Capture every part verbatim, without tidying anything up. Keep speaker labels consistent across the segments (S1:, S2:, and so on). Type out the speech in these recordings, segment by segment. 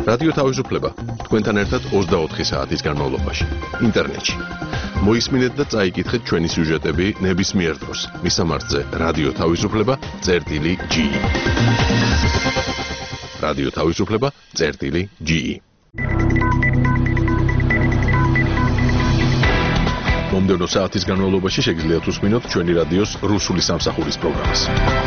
S1: რადიო თავისუფლება თქვენთან ერთად ოცდაოთხი საათის განმავლობაში ინტერნეტში. მოისმინეთ და წაიკითხეთ ჩვენი სიუჟეტები ნებისმიერ დროს. მისამართზე რადიო თავისუფლება წერტილი ჯი ი. რადიო თავისუფლება წერტილი ჯი ი. მომდევნო საათის განმავლობაში შეგიძლიათ უსმინოთ ჩვენი რადიოს რუსული სამსახურის პროგრამას.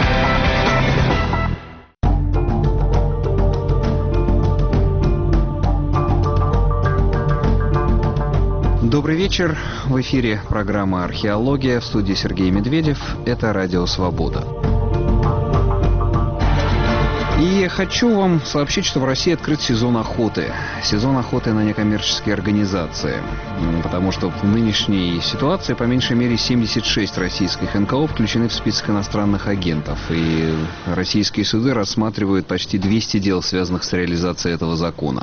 S2: Добрый вечер. В эфире программа «Археология», в студии Сергей Медведев. Это «Радио Свобода». И хочу вам сообщить, что в России открыт сезон охоты. Сезон охоты на некоммерческие организации. Потому что в нынешней ситуации по меньшей мере семьдесят шесть российских эн ка о включены в список иностранных агентов. И российские суды рассматривают почти двести дел, связанных с реализацией этого закона.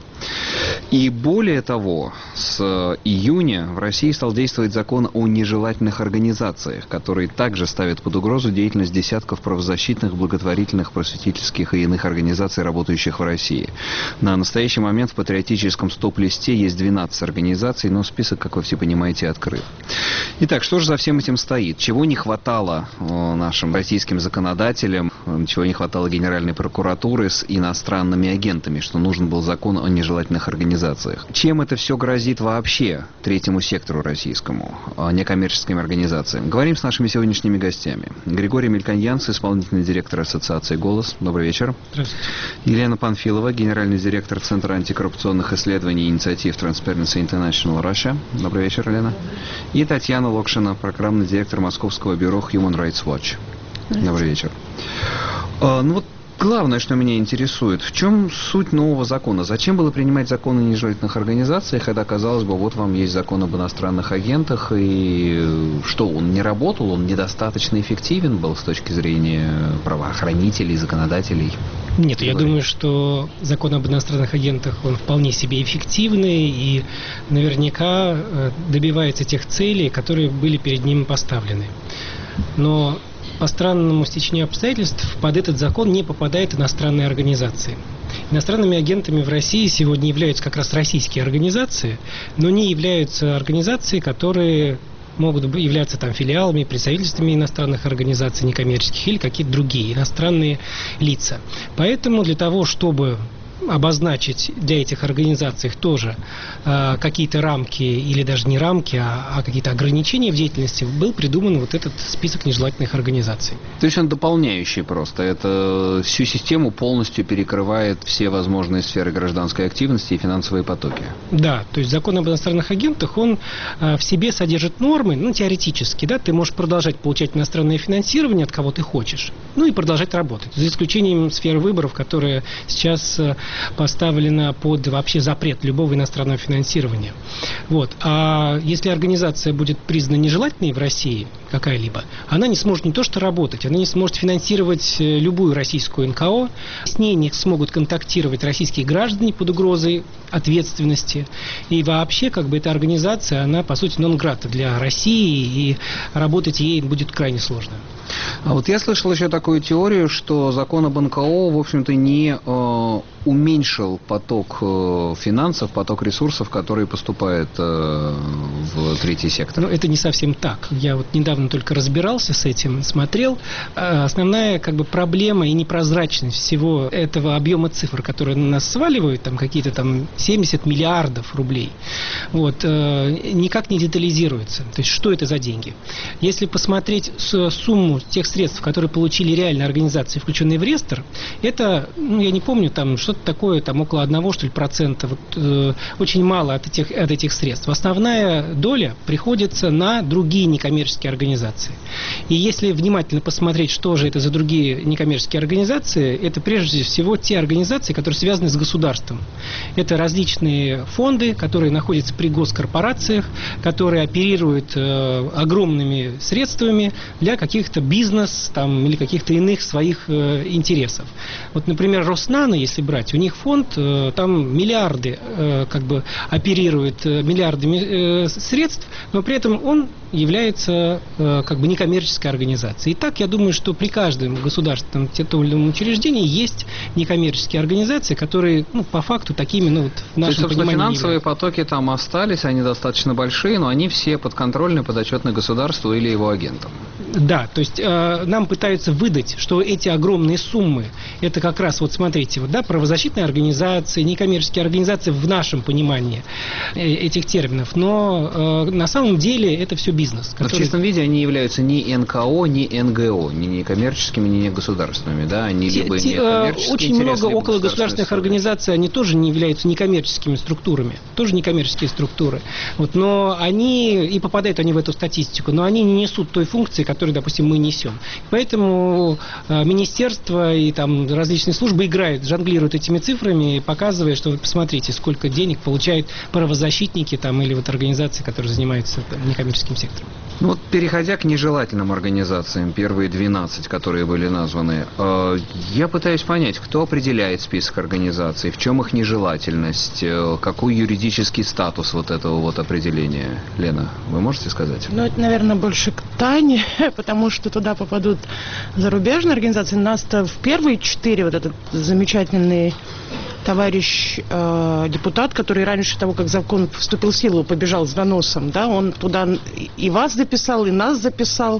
S2: И более того, с июня в России стал действовать закон о нежелательных организациях, который также ставит под угрозу деятельность десятков правозащитных, благотворительных, просветительских и иных организаций, работающих в России. На настоящий момент в патриотическом стоп-листе есть двенадцать организаций, но список, как вы все понимаете, открыт. Итак, что же за всем этим стоит? Чего не хватало нашим российским законодателям, чего не хватало Генеральной прокуратуры с иностранными агентами, что нужен был закон о нежелательных организациях? Чем это все грозит вообще третьему сектору российскому, некоммерческим организациям? Говорим с нашими сегодняшними гостями. Григорий Мельконьянц, исполнительный директор ассоциации «Голос». Добрый вечер.
S3: Здравствуйте.
S2: Елена Панфилова, генеральный директор Центра антикоррупционных исследований и инициатив Transparency International Russia. Добрый вечер, Елена. И Татьяна Локшина, программный директор Московского бюро Human Rights Watch. Добрый вечер. А, ну вот главное, что меня интересует, в чем суть нового закона? Зачем было принимать закон о нежелательных организациях, когда, казалось бы, вот вам есть закон об иностранных агентах, и что, он не работал, он недостаточно эффективен был с точки зрения правоохранителей, законодателей?
S3: Нет, я думаю, что закон об иностранных агентах, он вполне себе эффективный и наверняка добивается тех целей, которые были перед ним поставлены. Но по странному стечению обстоятельств под этот закон не попадают иностранные организации. Иностранными агентами в России сегодня являются как раз российские организации, но не являются организации, которые могут являться там филиалами, представительствами иностранных организаций некоммерческих или какие-то другие иностранные лица. Поэтому для того, чтобы обозначить для этих организаций тоже э, какие-то рамки, или даже не рамки, а, а какие-то ограничения в деятельности, был придуман вот этот список нежелательных организаций.
S2: То есть он дополняющий просто. Это всю систему полностью перекрывает все возможные сферы гражданской активности и финансовые потоки.
S3: Да, то есть закон об иностранных агентах, он э, в себе содержит нормы, ну, теоретически, да, ты можешь продолжать получать иностранное финансирование от кого ты хочешь, ну и продолжать работать, за исключением сферы выборов, которая сейчас э, поставлена под вообще запрет любого иностранного финансирования. Вот. А если организация будет признана нежелательной в России какая-либо, она не сможет не то что работать, она не сможет финансировать любую российскую эн ка о, с ней не смогут контактировать российские граждане под угрозой ответственности. И вообще, как бы, эта организация, она, по сути, нон-грата для России, и работать ей будет крайне сложно.
S2: А вот я слышал еще такую теорию, что закон об эн ка о, в общем-то, не э, уменьшил поток э, финансов, поток ресурсов, которые поступают э, в третий сектор.
S3: Ну, это не совсем так. Я вот недавно только разбирался с этим, смотрел. Э, основная, как бы, проблема и непрозрачность всего этого объема цифр, которые на нас сваливают, там какие-то там семьдесят миллиардов рублей, вот, э, никак не детализируется. То есть, что это за деньги? Если посмотреть с, сумму тех средств, которые получили реально организации, включенные в реестр, это, ну, я не помню, там что-то такое, там около одного, что ли, процента, вот, э, очень мало от этих, от этих средств. Основная доля приходится на другие некоммерческие организации. И если внимательно посмотреть, что же это за другие некоммерческие организации, это прежде всего те организации, которые связаны с государством. Это различные фонды, которые находятся при госкорпорациях, которые оперируют э, огромными средствами для каких-то бизнес там, или каких-то иных своих э, интересов. Вот, например, Роснано, если брать, у них фонд, э, там миллиарды э, как бы оперирует э, миллиардами э, средств, но при этом он является э, как бы некоммерческой организацией. И так, я думаю, что при каждом государственном титульном учреждении есть некоммерческие организации, которые, ну, по факту такими, ну, вот, в нашем
S2: То есть,
S3: понимании
S2: финансовые
S3: являются.
S2: потоки там остались, они достаточно большие, но они все подконтрольны, подотчетны государству или его агентам.
S3: Да, то есть э, нам пытаются выдать, что эти огромные суммы, это как раз, вот смотрите, вот, да, правозащитные организации, некоммерческие организации в нашем понимании э, этих терминов, но э, на самом деле это все бизнес.
S2: Но
S3: который...
S2: в чистом виде они являются ни эн ка о, ни эн гэ о, ни некоммерческими, ни негосударственными, да, они
S3: Те,
S2: либо
S3: те,
S2: некоммерческие
S3: очень
S2: интересы,
S3: много
S2: либо
S3: около государственных организаций, они тоже не являются некоммерческими структурами, тоже некоммерческие структуры. Вот, но они, и попадают они в эту статистику, но они не несут той функции, которую, допустим, мы несем. Поэтому э, министерство и там различные службы играют, жонглируют этими цифрами, показывая, что вы посмотрите, сколько денег получают правозащитники там, или вот организации, которые занимаются там, некоммерческим сектором.
S2: Ну вот, переходя к нежелательным организациям, первые двенадцать, которые были названы, э, я пытаюсь понять, кто определяет список организаций, в чем их нежелательность, э, какой юридический статус вот этого вот определения. Лена, вы можете сказать?
S4: Ну, это, наверное, больше к Тане, потому что туда попадут зарубежные организации. Нас-то в первые четыре, вот этот замечательный товарищ э, депутат, который раньше того, как закон вступил в силу, побежал с доносом, да, он туда и вас записал, и нас записал,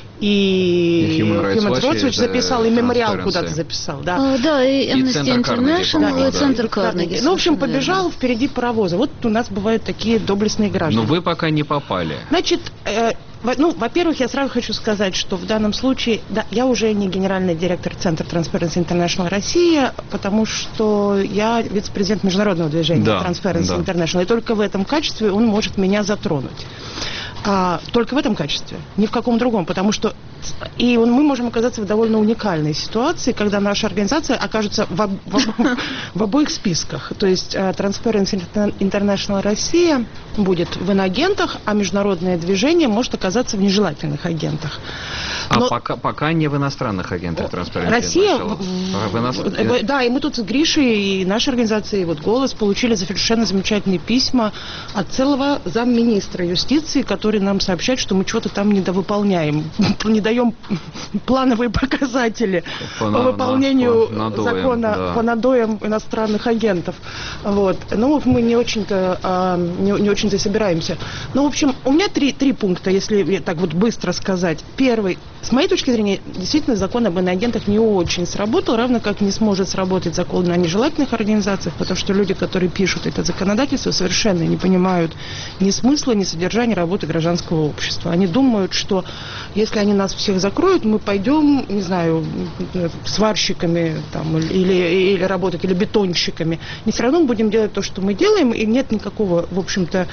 S4: и Human Rights Watch записал, и мемориал куда-то записал, да.
S5: А, да, и Amnesty International, и Центр
S4: Карнеги. Ну, в общем, побежал впереди паровоза. Вот у нас бывают такие доблестные граждане.
S2: Но вы пока не попали.
S4: Значит, э, ну, во-первых, я сразу хочу сказать, что в данном случае, да, я уже не генеральный директор Центра Transparency International Россия, потому что я вице-президент международного движения да, Transparency да. International, и только в этом качестве он может меня затронуть. А, только в этом качестве, ни в каком другом, потому что и он, мы можем оказаться в довольно уникальной ситуации, когда наша организация окажется в, в, в обоих списках. То есть Transparency International Россия будет в инагентах, а международное движение может оказаться в нежелательных агентах.
S2: Но... А пока, пока не в иностранных агентах Transparency
S4: Россия,
S2: International. В, в инос...
S4: Да, и мы тут с Гришей и нашей организацией вот «Голос» получили совершенно замечательные письма от целого замминистра юстиции, который нам сообщает, что мы что-то там недовыполняем, не даем плановые показатели по, по выполнению по надоям, закона да. по надоям иностранных агентов. Вот. Ну, мы не очень-то а, не, не очень-то собираемся. Ну, в общем, у меня три, три пункта, если так вот быстро сказать. Первый. С моей точки зрения, действительно, закон об иноагентах не очень сработал, равно как не сможет сработать закон о нежелательных организациях, потому что люди, которые пишут это законодательство, совершенно не понимают ни смысла, ни содержания работы гражданского общества. Они думают, что если они нас всех закроют, мы пойдем, не знаю, сварщиками там, или, или работать, или бетонщиками. И все равно будем делать то, что мы делаем, и нет никакого, в общем-то,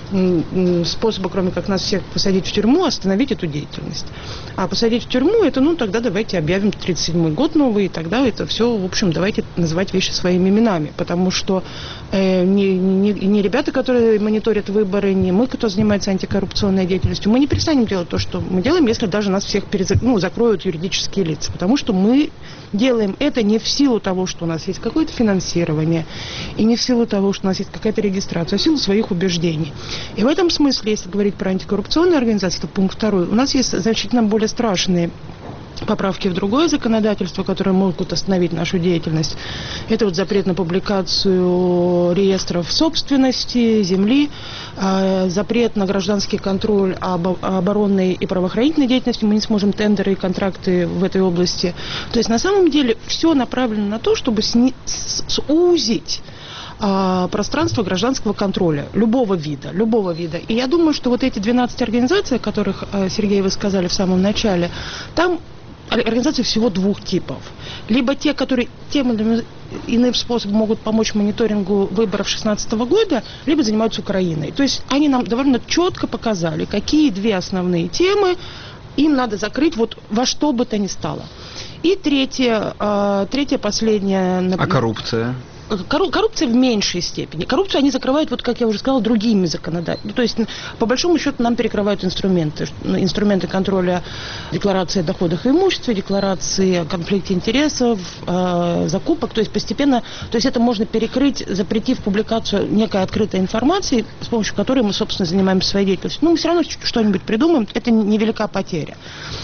S4: способа, кроме как нас всех посадить в тюрьму, остановить эту деятельность. А посадить в тюрьму, это, ну, тогда давайте объявим тридцать седьмой год новый, и тогда это все, в общем, давайте называть вещи своими именами, потому что э, не, не, не ребята, которые мониторят выборы, не мы, кто занимается антикоррупционной деятельностью, мы не перестанем делать то, что мы делаем, если даже нас всех перезак... ну, закроют юридические лица, потому что мы делаем это не в силу того, что у нас есть какое-то финансирование, и не в силу того, что у нас есть какая-то регистрация, а в силу своих убеждений. И в этом смысле, если говорить про антикоррупционные организации, то пункт второй, у нас есть значительно более страшные поправки в другое законодательство, которые могут остановить нашу деятельность. Это вот запрет на публикацию реестров собственности, земли, э, запрет на гражданский контроль об оборонной и правоохранительной деятельности. Мы не сможем тендеры и контракты в этой области. То есть на самом деле все направлено на то, чтобы сни- сузить пространство гражданского контроля любого вида, любого вида. И я думаю, что вот эти двенадцать организаций, о которых, Сергей, вы сказали в самом начале, там организации всего двух типов. Либо те, которые тем или иным способом могут помочь мониторингу выборов две тысячи шестнадцатого года, либо занимаются Украиной. То есть они нам довольно четко показали, какие две основные темы им надо закрыть вот во что бы то ни стало. И третье, третье последнее...
S2: А коррупция?
S4: коррупция в меньшей степени. Коррупцию они закрывают, вот как я уже сказала, другими законодателями. То есть, по большому счету, нам перекрывают инструменты. Инструменты контроля декларации о доходах и имуществе, декларации о конфликте интересов, закупок. То есть, постепенно, то есть это можно перекрыть, запретив публикацию некой открытой информации, с помощью которой мы, собственно, занимаемся своей деятельностью. Ну, мы все равно что-нибудь придумаем, это невелика потеря.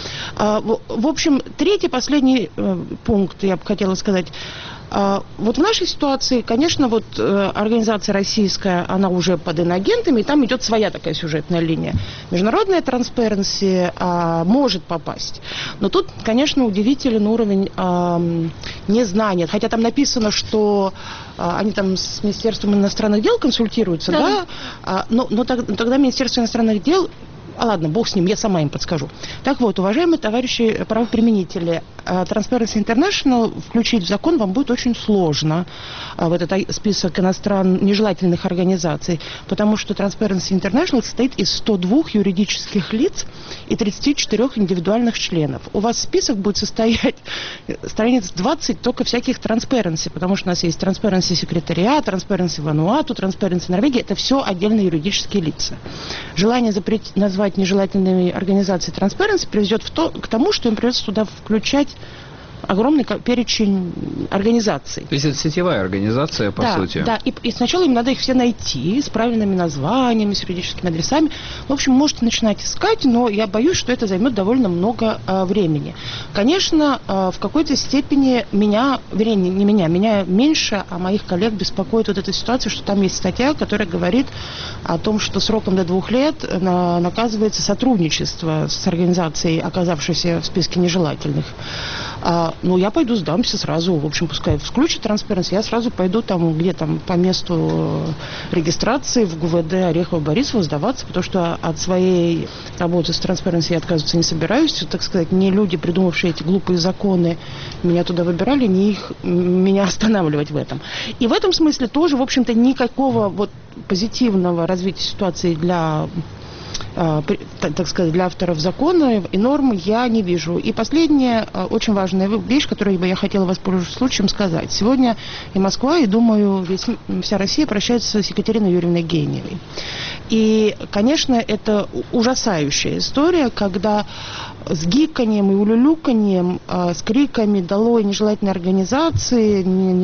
S4: В общем, третий, последний пункт, я бы хотела сказать. Вот в нашей ситуации, конечно, вот организация российская, она уже под инагентами, и там идет своя такая сюжетная линия. Международная Transparency а, может попасть. Но тут, конечно, удивителен уровень а, незнания. Хотя там написано, что а, они там с Министерством иностранных дел консультируются, да? да? А, но, но так, тогда Министерство иностранных дел... А ладно, бог с ним, я сама им подскажу. Так вот, уважаемые товарищи правоприменители, Transparency International включить в закон вам будет очень сложно в этот список иностранных нежелательных организаций, потому что Transparency International состоит из ста двух юридических лиц и тридцати четырёх индивидуальных членов. У вас список будет состоять страниц двадцать только всяких Transparency, потому что у нас есть Transparency секретариат, Transparency Вануату, Transparency Норвегия, это все отдельные юридические лица. Желание запретить, назвать нежелательными организации Transparency приведет в то, к тому, что им придется туда включать огромный перечень организаций.
S2: То есть это сетевая организация, по
S4: да,
S2: сути?
S4: Да, и, и сначала им надо их все найти с правильными названиями, с юридическими адресами. В общем, можете начинать искать, но я боюсь, что это займет довольно много а, времени. Конечно, а, в какой-то степени меня, вернее, не, не меня, меня меньше, а моих коллег беспокоит вот эта ситуация, что там есть статья, которая говорит о том, что сроком до двух лет на, наказывается сотрудничество с организацией, оказавшейся в списке нежелательных. А, ну, я пойду сдамся сразу, в общем, пускай включат Transparency, я сразу пойду там, где там по месту регистрации в ГУВД Орехово-Борисово сдаваться, потому что от своей работы с Transparency я отказываться не собираюсь, так сказать, не люди, придумавшие эти глупые законы, меня туда выбирали, не их, меня останавливать в этом. И в этом смысле тоже, в общем-то, никакого вот позитивного развития ситуации для... так сказать, для авторов закона и норм я не вижу. И последняя очень важная вещь, которую бы я хотела воспользоваться случаем сказать. Сегодня и Москва, и, думаю, весь, вся Россия прощается с Екатериной Юрьевной Гениевой. И, конечно, это ужасающая история, когда с гиканьем и улюлюканьем, с криками «долой нежелательной организации»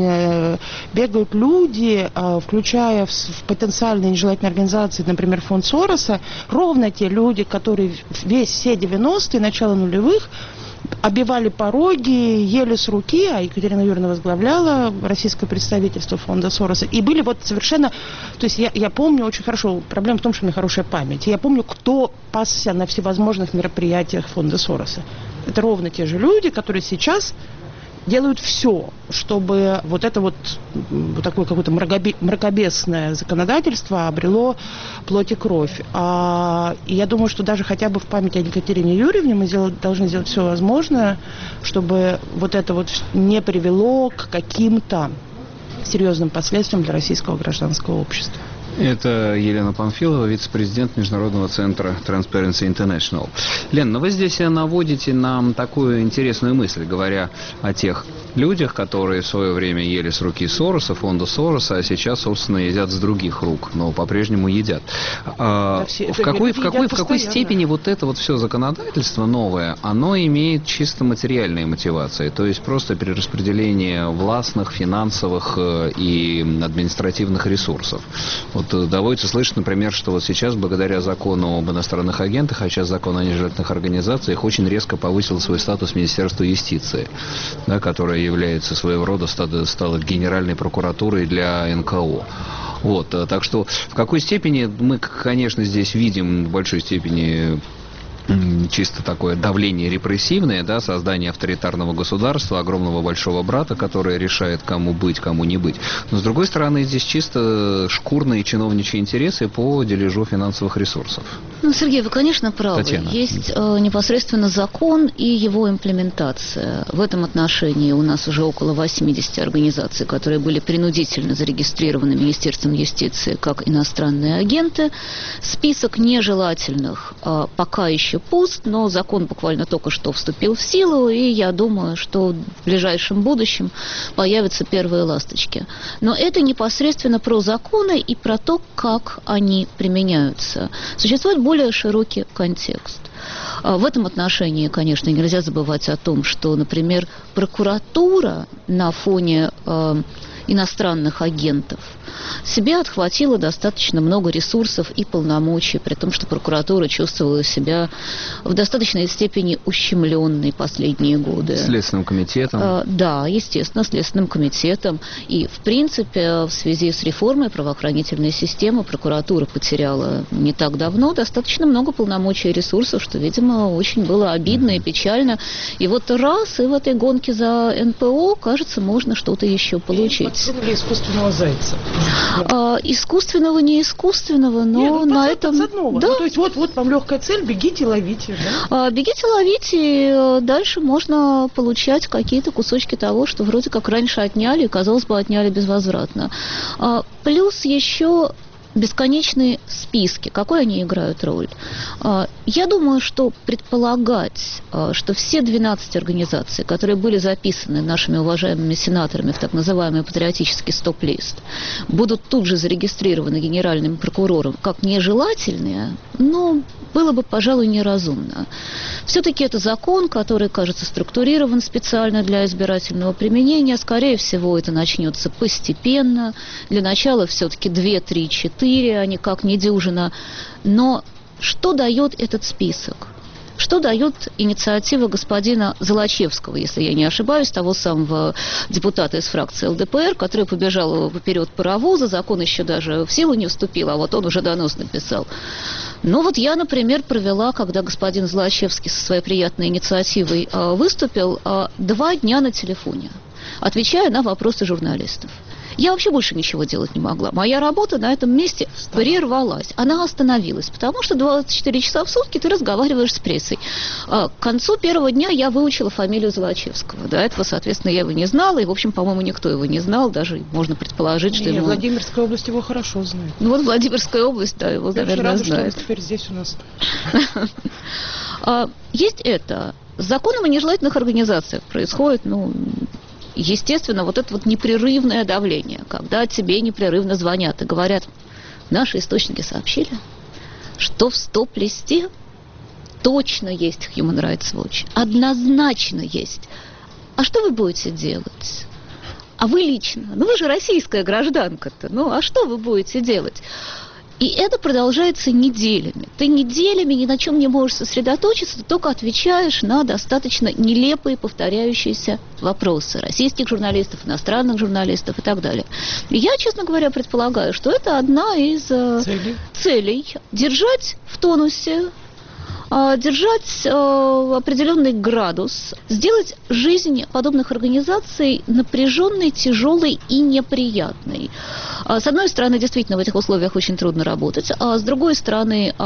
S4: бегают люди, включая в потенциальные нежелательные организации, например, фонд Сороса, ровно те люди, которые весь все девяностые, начало нулевых, оббивали пороги, ели с руки, а Екатерина Юрьевна возглавляла российское представительство фонда Сороса, и были вот совершенно, то есть я, я помню очень хорошо, проблема в том, что у меня хорошая память, я помню, кто пасся на всевозможных мероприятиях фонда Сороса. Это ровно те же люди, которые сейчас делают все, чтобы вот это вот, вот такое какое-то мракобесное законодательство обрело плоть и кровь. А, и я думаю, что даже хотя бы в память о Екатерине Юрьевне мы сделать, должны сделать все возможное, чтобы вот это вот не привело к каким-то серьезным последствиям для российского гражданского общества.
S2: Это Елена Панфилова, вице-президент Международного центра Transparency International. Лен, ну вы здесь наводите нам такую интересную мысль, говоря о тех людях, которые в свое время ели с руки Сороса, фонда Сороса, а сейчас, собственно, едят с других рук, но по-прежнему едят. А, да, все, в, какой, в, какой, в какой степени вот это вот все законодательство новое, оно имеет чисто материальные мотивации, то есть просто перераспределение властных, финансовых и административных ресурсов? Вот доводится слышать, например, что вот сейчас, благодаря закону об иностранных агентах, а сейчас закон о нежелательных организациях, очень резко повысил свой статус Министерства юстиции, да, которое является своего рода, стало, стало генеральной прокуратурой для эн ка о. Вот, так что в какой степени мы, конечно, здесь видим в большой степени чисто такое давление репрессивное, да, создание авторитарного государства, огромного большого брата, который решает, кому быть, кому не быть. Но, с другой стороны, здесь чисто шкурные чиновничьи интересы по дележу финансовых ресурсов.
S5: Ну, Сергей, вы, конечно, правы.
S2: Татьяна.
S5: Есть э, непосредственно закон и его имплементация. В этом отношении у нас уже около восьмидесяти организаций, которые были принудительно зарегистрированы Министерством юстиции как иностранные агенты. Список нежелательных э, пока еще еще пуст, но закон буквально только что вступил в силу, и я думаю, что в ближайшем будущем появятся первые ласточки. Но это непосредственно про законы и про то, как они применяются. Существует более широкий контекст. В этом отношении, конечно, нельзя забывать о том, что, например, прокуратура на фоне э, иностранных агентов себе отхватила достаточно много ресурсов и полномочий, при том, что прокуратура чувствовала себя в достаточной степени ущемленной последние годы.
S2: Следственным комитетом?
S5: А, да, естественно, Следственным комитетом. И, в принципе, в связи с реформой правоохранительной системы прокуратура потеряла не так давно достаточно много полномочий и ресурсов, что, видимо, очень было обидно и печально. И вот раз, и в этой гонке за эн пэ о, кажется, можно что-то еще получить.
S4: Подсунули искусственного зайца.
S5: А, искусственного, не искусственного, но
S4: Нет, ну,
S5: на
S4: подсад,
S5: этом...
S4: подсадного.
S5: Да.
S4: Ну, то есть вот, вот вам легкая цель, бегите, ловите. Да?
S5: А, бегите, ловите, и дальше можно получать какие-то кусочки того, что вроде как раньше отняли, и, казалось бы, отняли безвозвратно. А, плюс еще бесконечные списки. Какую они играют роль? Я думаю, что предполагать, что все двенадцать организаций, которые были записаны нашими уважаемыми сенаторами в так называемый патриотический стоп-лист, будут тут же зарегистрированы генеральным прокурором как нежелательные, ну, было бы, пожалуй, неразумно. Все-таки это закон, который, кажется, структурирован специально для избирательного применения. Скорее всего, это начнется постепенно. Для начала все-таки два, три, четыре, а не как недюжина. Но что дает этот список? Что дает инициатива господина Золочевского, если я не ошибаюсь, того самого депутата из фракции эл дэ пэ эр, который побежал вперед паровоза, закон еще даже в силу не вступил, а вот он уже донос написал. Ну вот я, например, провела, когда господин Золочевский со своей приятной инициативой э, выступил, э, два дня на телефоне, отвечая на вопросы журналистов. Я вообще больше ничего делать не могла. Моя работа на этом месте прервалась. Она остановилась, потому что двадцать четыре часа в сутки ты разговариваешь с прессой. К концу первого дня я выучила фамилию Золочевского. До этого, соответственно, я его не знала, и, в общем, по-моему, никто его не знал. Даже можно предположить, что
S4: не,
S5: ему...
S4: Владимирская область его хорошо знает.
S5: Ну вот Владимирская область, да, его,
S4: я
S5: наверное,
S4: рада,
S5: знает.
S4: что он теперь здесь у нас.
S5: Есть это. С законом о нежелательных организациях происходит, ну... Естественно, вот это вот непрерывное давление, когда тебе непрерывно звонят и говорят, наши источники сообщили, что в стоп-листе точно есть Human Rights Watch, однозначно есть. А что вы будете делать? А вы лично? Ну вы же российская гражданка-то, ну а что вы будете делать? И это продолжается неделями. Ты неделями ни на чем не можешь сосредоточиться, ты только отвечаешь на достаточно нелепые повторяющиеся вопросы российских журналистов, иностранных журналистов и так далее. И я, честно говоря, предполагаю, что это одна из э, целей. целей держать в тонусе, э, держать э, определенный градус, сделать жизнь подобных организаций напряженной, тяжелой и неприятной. С одной стороны, действительно, в этих условиях очень трудно работать, а с другой стороны,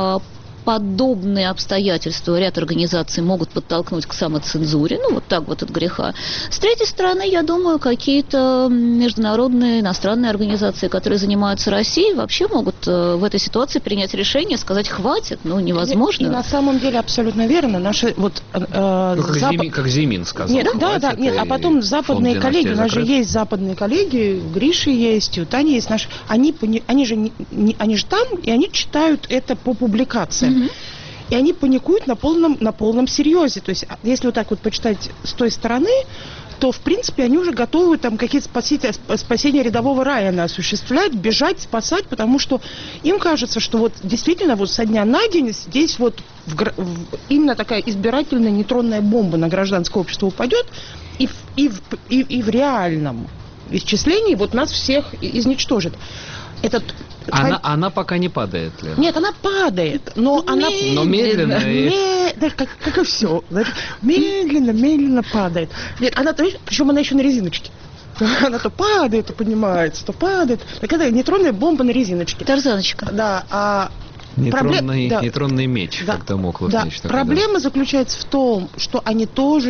S5: подобные обстоятельства ряд организаций могут подтолкнуть к самоцензуре, ну, вот так вот от греха. С третьей стороны, я думаю, какие-то международные, иностранные организации, которые занимаются Россией, вообще могут в этой ситуации принять решение, сказать, хватит, ну, невозможно.
S4: И, и на самом деле абсолютно верно. Наши вот... Э,
S2: ну, как,
S4: Запад...
S2: Зимин, как Зимин сказал.
S4: Нет, да, да, нет, а потом западные коллеги, у нас же есть западные коллеги, Гриша есть, у Тани есть наши, они, они, же, не, они же там, и они читают это по публикациям. И они паникуют на полном, на полном серьезе. То есть, если вот так вот почитать с той стороны, то, в принципе, они уже готовы там какие-то спасения, спасения рядового Райана осуществлять, бежать, спасать, потому что им кажется, что вот действительно вот со дня на день здесь вот в, в, именно такая избирательная нейтронная бомба на гражданское общество упадет, и в, и в, и, и в реальном исчислении вот нас всех изничтожит. Этот...
S2: Она, она пока не падает, Лена.
S4: Нет, она падает, но
S5: медленно,
S4: она...
S2: Но медленно.
S4: медленно и... как, как и все. Медленно, медленно падает. Нет, она, причем она еще на резиночке. Она то падает, то поднимается, то падает. Так это нейтронная бомба на резиночке.
S5: Тарзаночка.
S4: Да, а...
S2: Нейтронный,
S4: Проблем... да.
S2: нейтронный меч,
S4: да.
S2: как Дамоклов
S4: да.
S2: меч.
S4: Проблема да. заключается в том, что они тоже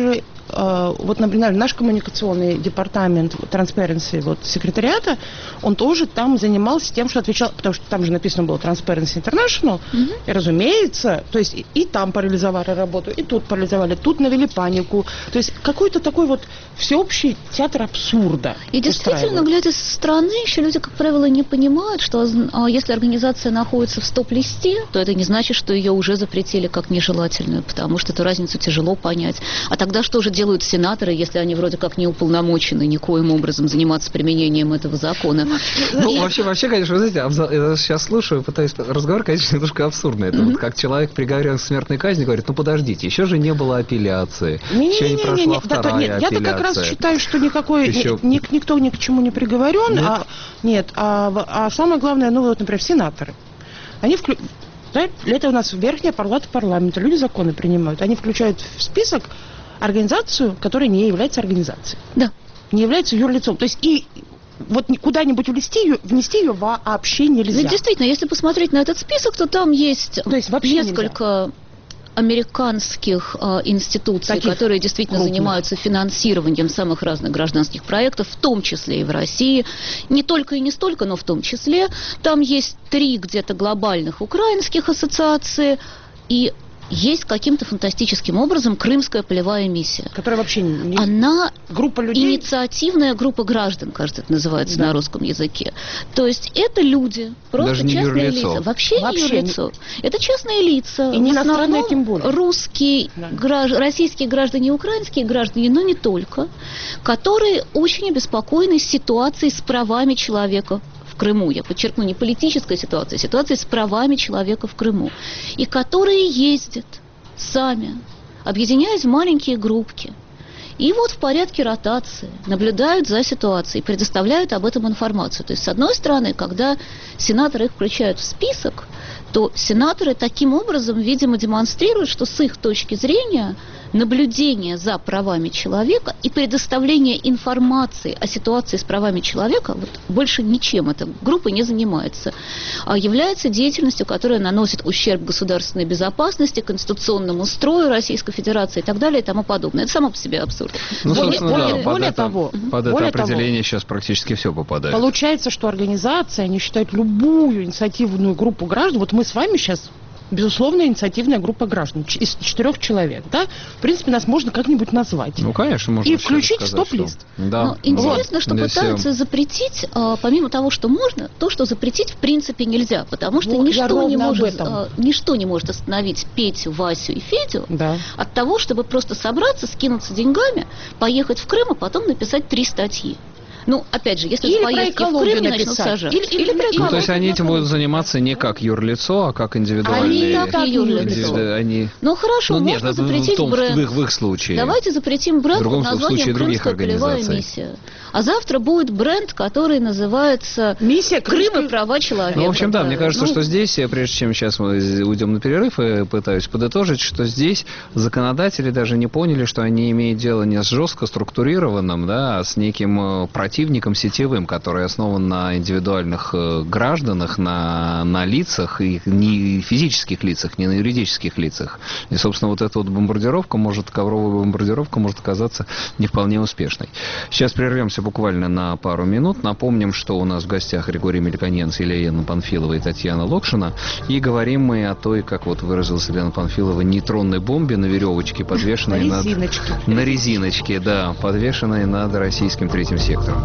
S4: вот, например, наш коммуникационный департамент Transparency, вот, секретариата, он тоже там занимался тем, что отвечал, потому что там же написано было Transparency International, mm-hmm. и, разумеется, то есть и, и там парализовали работу, и тут парализовали, тут навели панику. То есть какой-то такой вот всеобщий театр абсурда.
S5: И действительно, глядя со стороны, еще люди, как правило, не понимают, что если организация находится в стоп-листе, то это не значит, что ее уже запретили как нежелательную, потому что эту разницу тяжело понять. А тогда что же делают сенаторы, если они вроде как не уполномочены никоим образом заниматься применением этого закона?
S2: Ну, и... вообще, вообще, конечно, вы знаете, я сейчас слушаю, пытаюсь... Разговор, конечно, немножко абсурдный. Это mm-hmm. вот как человек, приговорен к смертной казни, говорит, ну, подождите, еще же не было апелляции, не, еще не, не, не прошла не, вторая да, нет, апелляция.
S4: Я-то как раз считаю, что никакой, еще... ни, никто ни к чему не приговорен, нет, а, нет а, а самое главное, ну, вот, например, сенаторы. Они вклю... Это у нас верхняя палата парламента, люди законы принимают. Они включают в список организацию, которая не является организацией.
S5: Да.
S4: Не является юрлицом. То есть и вот куда-нибудь внести ее, внести ее вообще нельзя.
S5: Ведь действительно, если посмотреть на этот список, то там есть,
S4: то есть
S5: несколько нельзя. американских э, институций, таких которые действительно крупных. занимаются финансированием самых разных гражданских проектов, в том числе и в России. Не только и не столько, но в том числе. Там есть три где-то глобальных украинских ассоциаций и есть каким-то фантастическим образом Крымская полевая миссия.
S4: Которая вообще не...
S5: Она
S4: группа людей...
S5: инициативная группа граждан, кажется, это называется да. на русском языке. То есть это люди, просто
S2: даже не
S5: частные
S2: юрлицо.
S5: лица. Вообще, вообще не юрлицо. Не... Это частные лица.
S4: И не иностранные, тем более.
S5: Русские, да. гражд... российские граждане, украинские граждане, но не только, которые очень обеспокоены ситуацией с правами человека в Крыму. Я подчеркну, не политическая ситуация, а ситуация с правами человека в Крыму. И которые ездят сами, объединяясь в маленькие группки. И вот в порядке ротации наблюдают за ситуацией, предоставляют об этом информацию. То есть, с одной стороны, когда сенаторы их включают в список, то сенаторы таким образом, видимо, демонстрируют, что с их точки зрения наблюдение за правами человека и предоставление информации о ситуации с правами человека, вот больше ничем эта группа не занимается, а является деятельностью, которая наносит ущерб государственной безопасности, конституционному строю Российской Федерации и так далее и тому подобное. Это само по себе абсурд.
S2: Ну,
S4: более,
S2: более,
S4: более,
S2: да,
S4: более
S2: под
S4: того,
S2: это, под
S4: более
S2: это определение
S4: того,
S2: сейчас практически все попадает.
S4: Получается, что организация, они считают любую инициативную группу граждан, вот мы с вами сейчас, безусловно, инициативная группа граждан из четырех человек, да? В принципе, нас можно как-нибудь назвать.
S2: Ну, конечно, можно.
S4: И включить в стоп-лист.
S2: Что... Да.
S5: Но интересно,
S2: вот.
S5: что
S2: Здесь
S5: пытаются
S2: все...
S5: запретить, а, помимо того, что можно, то, что запретить в принципе нельзя, потому что
S4: вот
S5: ничто не может, а, ничто не может остановить Петю, Васю и Федю
S4: да. от
S5: того, чтобы просто собраться, скинуться деньгами, поехать в Крым, а потом написать три статьи. Ну, опять же, если
S4: или
S5: с поездки в Крым не начнут сажать.
S4: Или, или, или
S2: ну, то есть они этим будут заниматься не как юрлицо, а как индивидуальные...
S5: Они так и юрлицо.
S2: Они...
S5: Ну, хорошо,
S2: ну,
S5: можно
S2: нет,
S5: запретить
S2: в том,
S5: бренд.
S2: В их, в их случае.
S5: Давайте запретим бренд под названием «Крымская полевая миссия». А завтра будет бренд, который называется
S4: «Миссия
S5: Крым и права человека».
S2: Ну, в общем, да, мне кажется,
S5: ну...
S2: что здесь, прежде чем сейчас мы уйдем на перерыв, я пытаюсь подытожить, что здесь законодатели даже не поняли, что они имеют дело не с жестко структурированным, да, а с неким противником сетевым, который основан на индивидуальных гражданах, на, на лицах, и не физических лицах, не на юридических лицах. И, собственно, вот эта вот бомбардировка может, ковровая бомбардировка может оказаться не вполне успешной. Сейчас прервемся буквально на пару минут. Напомним, что у нас в гостях Григорий Мельконьянц, Елена Панфилова и Татьяна Локшина. И говорим мы о той, как вот выразилась Елена Панфилова, нейтронной бомбе на веревочке, подвешенной
S4: на резиночке.
S2: над... На резиночке, да, подвешенной над российским третьим сектором.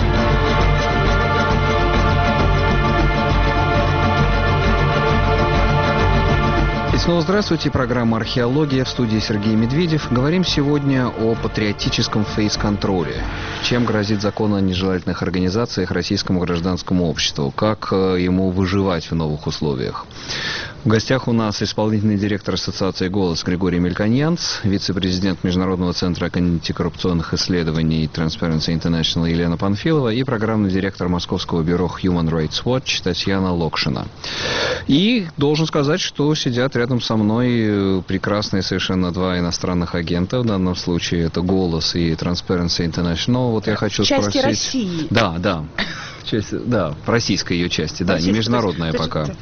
S2: И снова здравствуйте. Программа «Археология», в студии Сергей Медведев. Говорим сегодня о патриотическом фейс-контроле. Чем грозит закон о нежелательных организациях российскому гражданскому обществу? Как ему выживать в новых условиях? В гостях у нас исполнительный директор Ассоциации «Голос» Григорий Мельконьянц, вице-президент Международного центра антикоррупционных исследований Transparency International Елена Панфилова и программный директор Московского бюро Human Rights Watch Татьяна Локшина. И должен сказать, что сидят рядом со мной прекрасные совершенно два иностранных агента. В данном случае это «Голос» и Transparency International. Вот я хочу
S4: части
S2: спросить...
S4: России.
S2: Да, да. Часть, да, в российской ее части, да, не международная пока.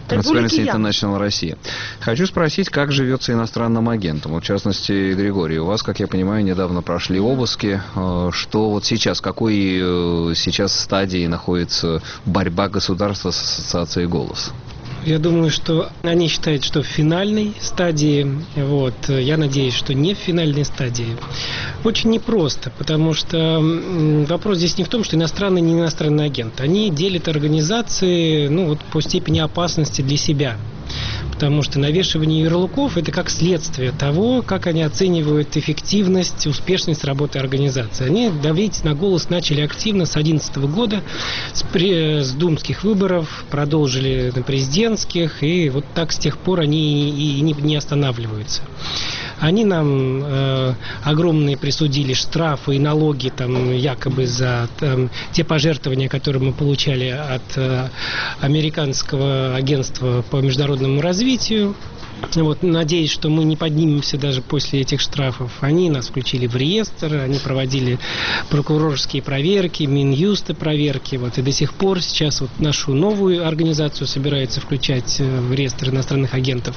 S2: Transparency International Россия. Хочу спросить, как живется иностранным агентам? Вот, в частности, Григорий, у вас, как я понимаю, недавно прошли обыски. Что вот сейчас, в какой сейчас стадии находится борьба государства с ассоциацией «Голос»?
S3: Я думаю, что они считают, что в финальной стадии. Вот. Я надеюсь, что не в финальной стадии. Очень непросто, потому что вопрос здесь не в том, что иностранный, не иностранный агент. Они делят организации, ну, вот, по степени опасности для себя. Потому что навешивание ярлыков – это как следствие того, как они оценивают эффективность, успешность работы организации. Они давить на «Голос» начали активно с две тысячи одиннадцатого года, с, при, с думских выборов, продолжили на президентских, и вот так с тех пор они и не, не останавливаются. Они нам э, огромные присудили штрафы и налоги там, якобы за там, те пожертвования, которые мы получали от э, американского агентства по международному развитию. Вот, надеюсь, что мы не поднимемся даже после этих штрафов. Они нас включили в реестр, они проводили прокурорские проверки, Минюста проверки. Вот, и до сих пор сейчас вот нашу новую организацию собираются включать в реестр иностранных агентов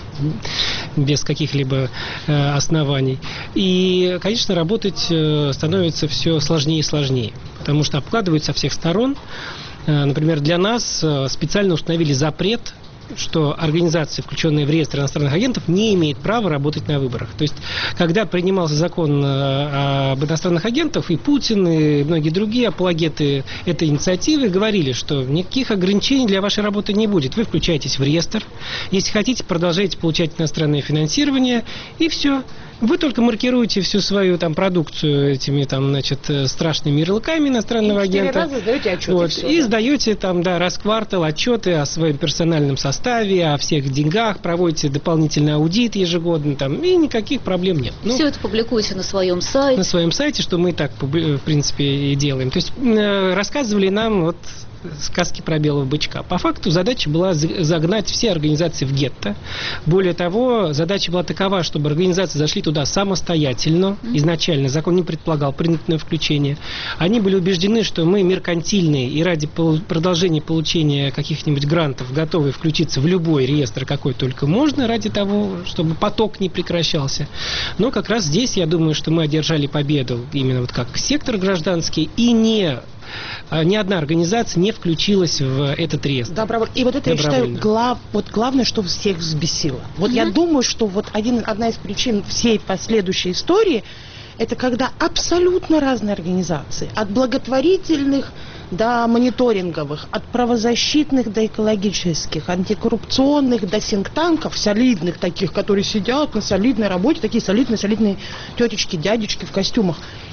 S3: без каких-либо э, оснований. И, конечно, работать э, становится все сложнее и сложнее, потому что обкладывают со всех сторон. Э, например, для нас э, специально установили запрет, что организации, включенные в реестр иностранных агентов, не имеют права работать на выборах. То есть, когда принимался закон об иностранных агентах, и Путин, и многие другие апологеты этой инициативы говорили, что никаких ограничений для вашей работы не будет. Вы включаетесь в реестр, если хотите, продолжаете получать иностранное финансирование, и все. Вы только маркируете всю свою там продукцию этими там, значит, страшными ярлыками иностранного и агента.
S4: Раза сдаете отчеты,
S3: вот,
S4: все,
S3: и
S4: да?
S3: сдаете там, да, раз в квартал отчеты о своем персональном составе, о всех деньгах, проводите дополнительный аудит ежегодно, там, и никаких проблем нет. Ну,
S5: все это публикуете на своем сайте.
S3: На своем сайте, что мы и так, в принципе, и делаем. То есть рассказывали нам вот сказки про белого бычка. По факту задача была загнать все организации в гетто. Более того, задача была такова, чтобы организации зашли туда самостоятельно. Изначально закон не предполагал принудительное включение. Они были убеждены, что мы меркантильные и ради продолжения получения каких-нибудь грантов готовы включиться в любой реестр, какой только можно, ради того, чтобы поток не прекращался. Но как раз здесь, я думаю, что мы одержали победу именно вот как сектор гражданский, и не ни одна организация не включилась в этот реестр.
S4: Добровольно. И вот это, я считаю, глав, вот главное, что всех взбесило. Вот mm-hmm. я думаю, что вот один, одна из причин всей последующей истории, это когда абсолютно разные организации, от благотворительных до мониторинговых, от правозащитных до экологических, антикоррупционных до синктанков, солидных таких, которые сидят на солидной работе, такие солидные-солидные тетечки, дядечки в костюмах.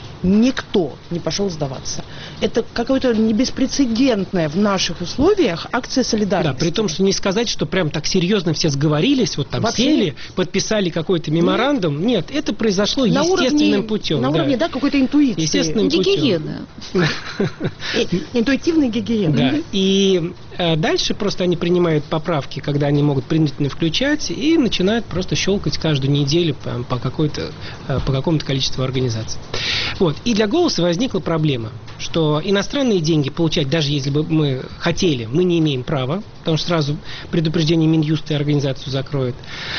S4: Никто не пошел сдаваться. Это какое-то небеспрецедентное в наших условиях акция солидарности.
S3: Да, при том, что не сказать, что прям так серьезно все сговорились, вот там вообще сели, подписали какой-то меморандум. Нет, это произошло на естественным
S4: уровне,
S3: путем.
S4: На да. уровне, да, какой-то интуиции.
S3: Естественным
S5: гигиена.
S4: Интуитивная гигиена.
S3: Да. И дальше просто они принимают поправки, когда они могут принудительно включать, и начинают просто щелкать каждую неделю по, какой-то, по какому-то количеству организаций. Вот. И для «Голоса» возникла проблема, что иностранные деньги получать, даже если бы мы хотели, мы не имеем права, потому что сразу предупреждение Минюста и организацию закроет.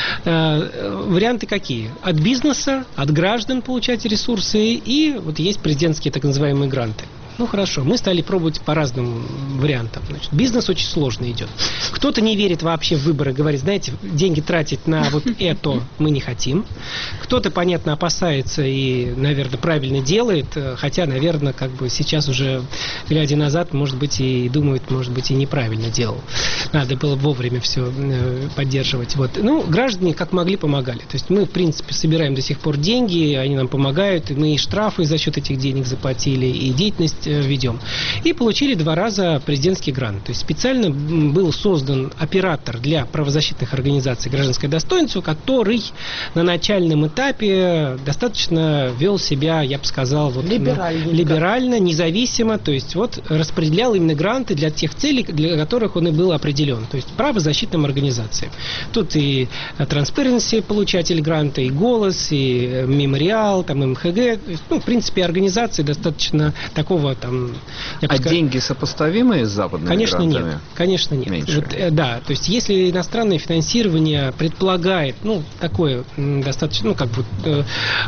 S3: Э, варианты какие? От бизнеса, от граждан получать ресурсы, и вот есть президентские так называемые гранты. Ну хорошо, мы стали пробовать по разным вариантам. Значит, бизнес очень сложно идет. Кто-то не верит вообще в выборы, говорит, знаете, деньги тратить на вот это мы не хотим. Кто-то, понятно, опасается и, наверное, правильно делает, хотя, наверное, как бы сейчас уже, глядя назад, может быть, и думает, может быть, и неправильно делал. Надо было вовремя все поддерживать. Вот. Ну, граждане как могли помогали. То есть мы, в принципе, собираем до сих пор деньги, они нам помогают, и мы и штрафы за счет этих денег заплатили, и деятельность ведем. И получили два раза президентский грант. То есть специально был создан оператор для правозащитных организаций «Гражданское достоинство», который на начальном этапе достаточно вел себя, я бы сказал, вот, ну, либерально, независимо. То есть вот распределял именно гранты для тех целей, для которых он и был определен. То есть правозащитным организациям. Тут и Transparency получатель гранта, и «Голос», и Мемориал, там эм ха гэ. Ну, в принципе, организации достаточно такого там...
S2: А
S3: сказать,
S2: деньги сопоставимые с западными
S3: конечно,
S2: грантами?
S3: Нет, конечно нет.
S2: Меньше.
S3: Вот, э, да, то есть если иностранное финансирование предполагает, ну, такое м, достаточно, ну, как бы э,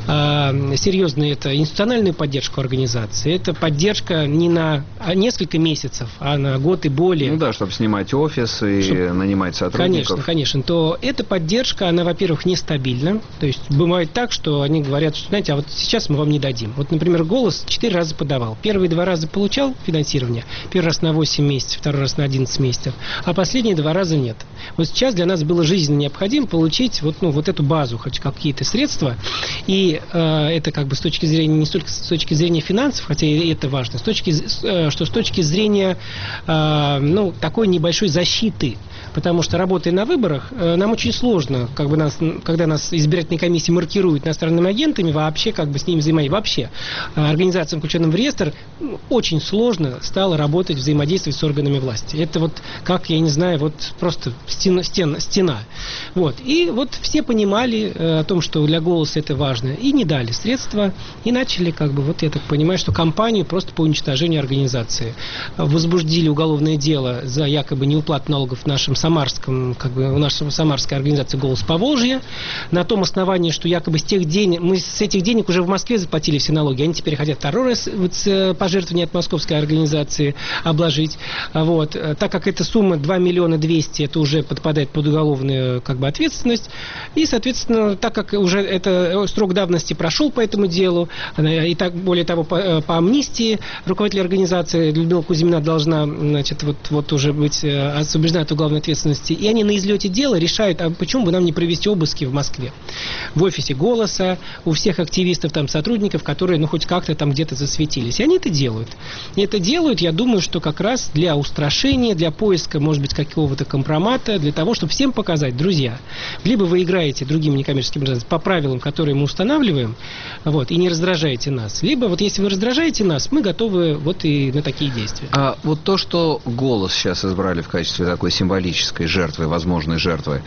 S3: э, серьезную это институциональную поддержку организации, это поддержка не на несколько месяцев, а на год и более.
S2: Ну да, чтобы снимать офис и
S3: Чтоб...
S2: нанимать сотрудников.
S3: Конечно, конечно. То эта поддержка, она, во-первых, нестабильна. То есть бывает так, что они говорят, что, знаете, а вот сейчас мы вам не дадим. Вот, например, «Голос» четыре раза подавал. Первые два раза получал финансирование. Первый раз на восемь месяцев, второй раз на одиннадцать месяцев. А последние два раза нет. Вот сейчас для нас было жизненно необходимо получить вот, ну, вот эту базу, хоть какие-то средства. И э, это как бы с точки зрения, не столько с точки зрения финансов, хотя и это важно, с точки, э, что с точки зрения э, ну, такой небольшой защиты. Потому что, работая на выборах, нам очень сложно, как бы нас, когда нас избирательные комиссии маркируют иностранными агентами, вообще как бы с ними взаимодействовать. Вообще, организациям, включенным в реестр, очень сложно стало работать, взаимодействовать с органами власти. Это вот, как, я не знаю, вот просто стена. стена, стена. Вот. И вот все понимали о том, что для «Голоса» это важно, и не дали средства, и начали, как бы, вот я так понимаю, что кампанию просто по уничтожению организации. Возбудили уголовное дело за якобы неуплату налогов нашим Самарском, как бы у нашей самарской организации «Голос Поволжья», на том основании, что якобы с тех денег, мы с этих денег уже в Москве заплатили все налоги, они теперь хотят второй раз пожертвования от московской организации обложить. Вот. Так как эта сумма два миллиона двести, это уже подпадает под уголовную, как бы, ответственность. И, соответственно, так как уже это срок давности прошел по этому делу, и так, более того, по, по амнистии руководитель организации Людмила Кузьмина должна, значит, вот, вот уже быть освобождена от уголовной ответственности. И они на излете дела решают, а почему бы нам не провести обыски в Москве, в офисе «Голоса», у всех активистов, там, сотрудников, которые, ну, хоть как-то там где-то засветились. И они это делают. И это делают, я думаю, что как раз для устрашения, для поиска, может быть, какого-то компромата, для того, чтобы всем показать, друзья, либо вы играете другими некоммерческими организациями по правилам, которые мы устанавливаем, вот, и не раздражаете нас, либо вот если вы раздражаете нас, мы готовы вот и на такие действия.
S2: А вот то, что «Голос» сейчас избрали в качестве такой символической жертвы, возможной жертвы,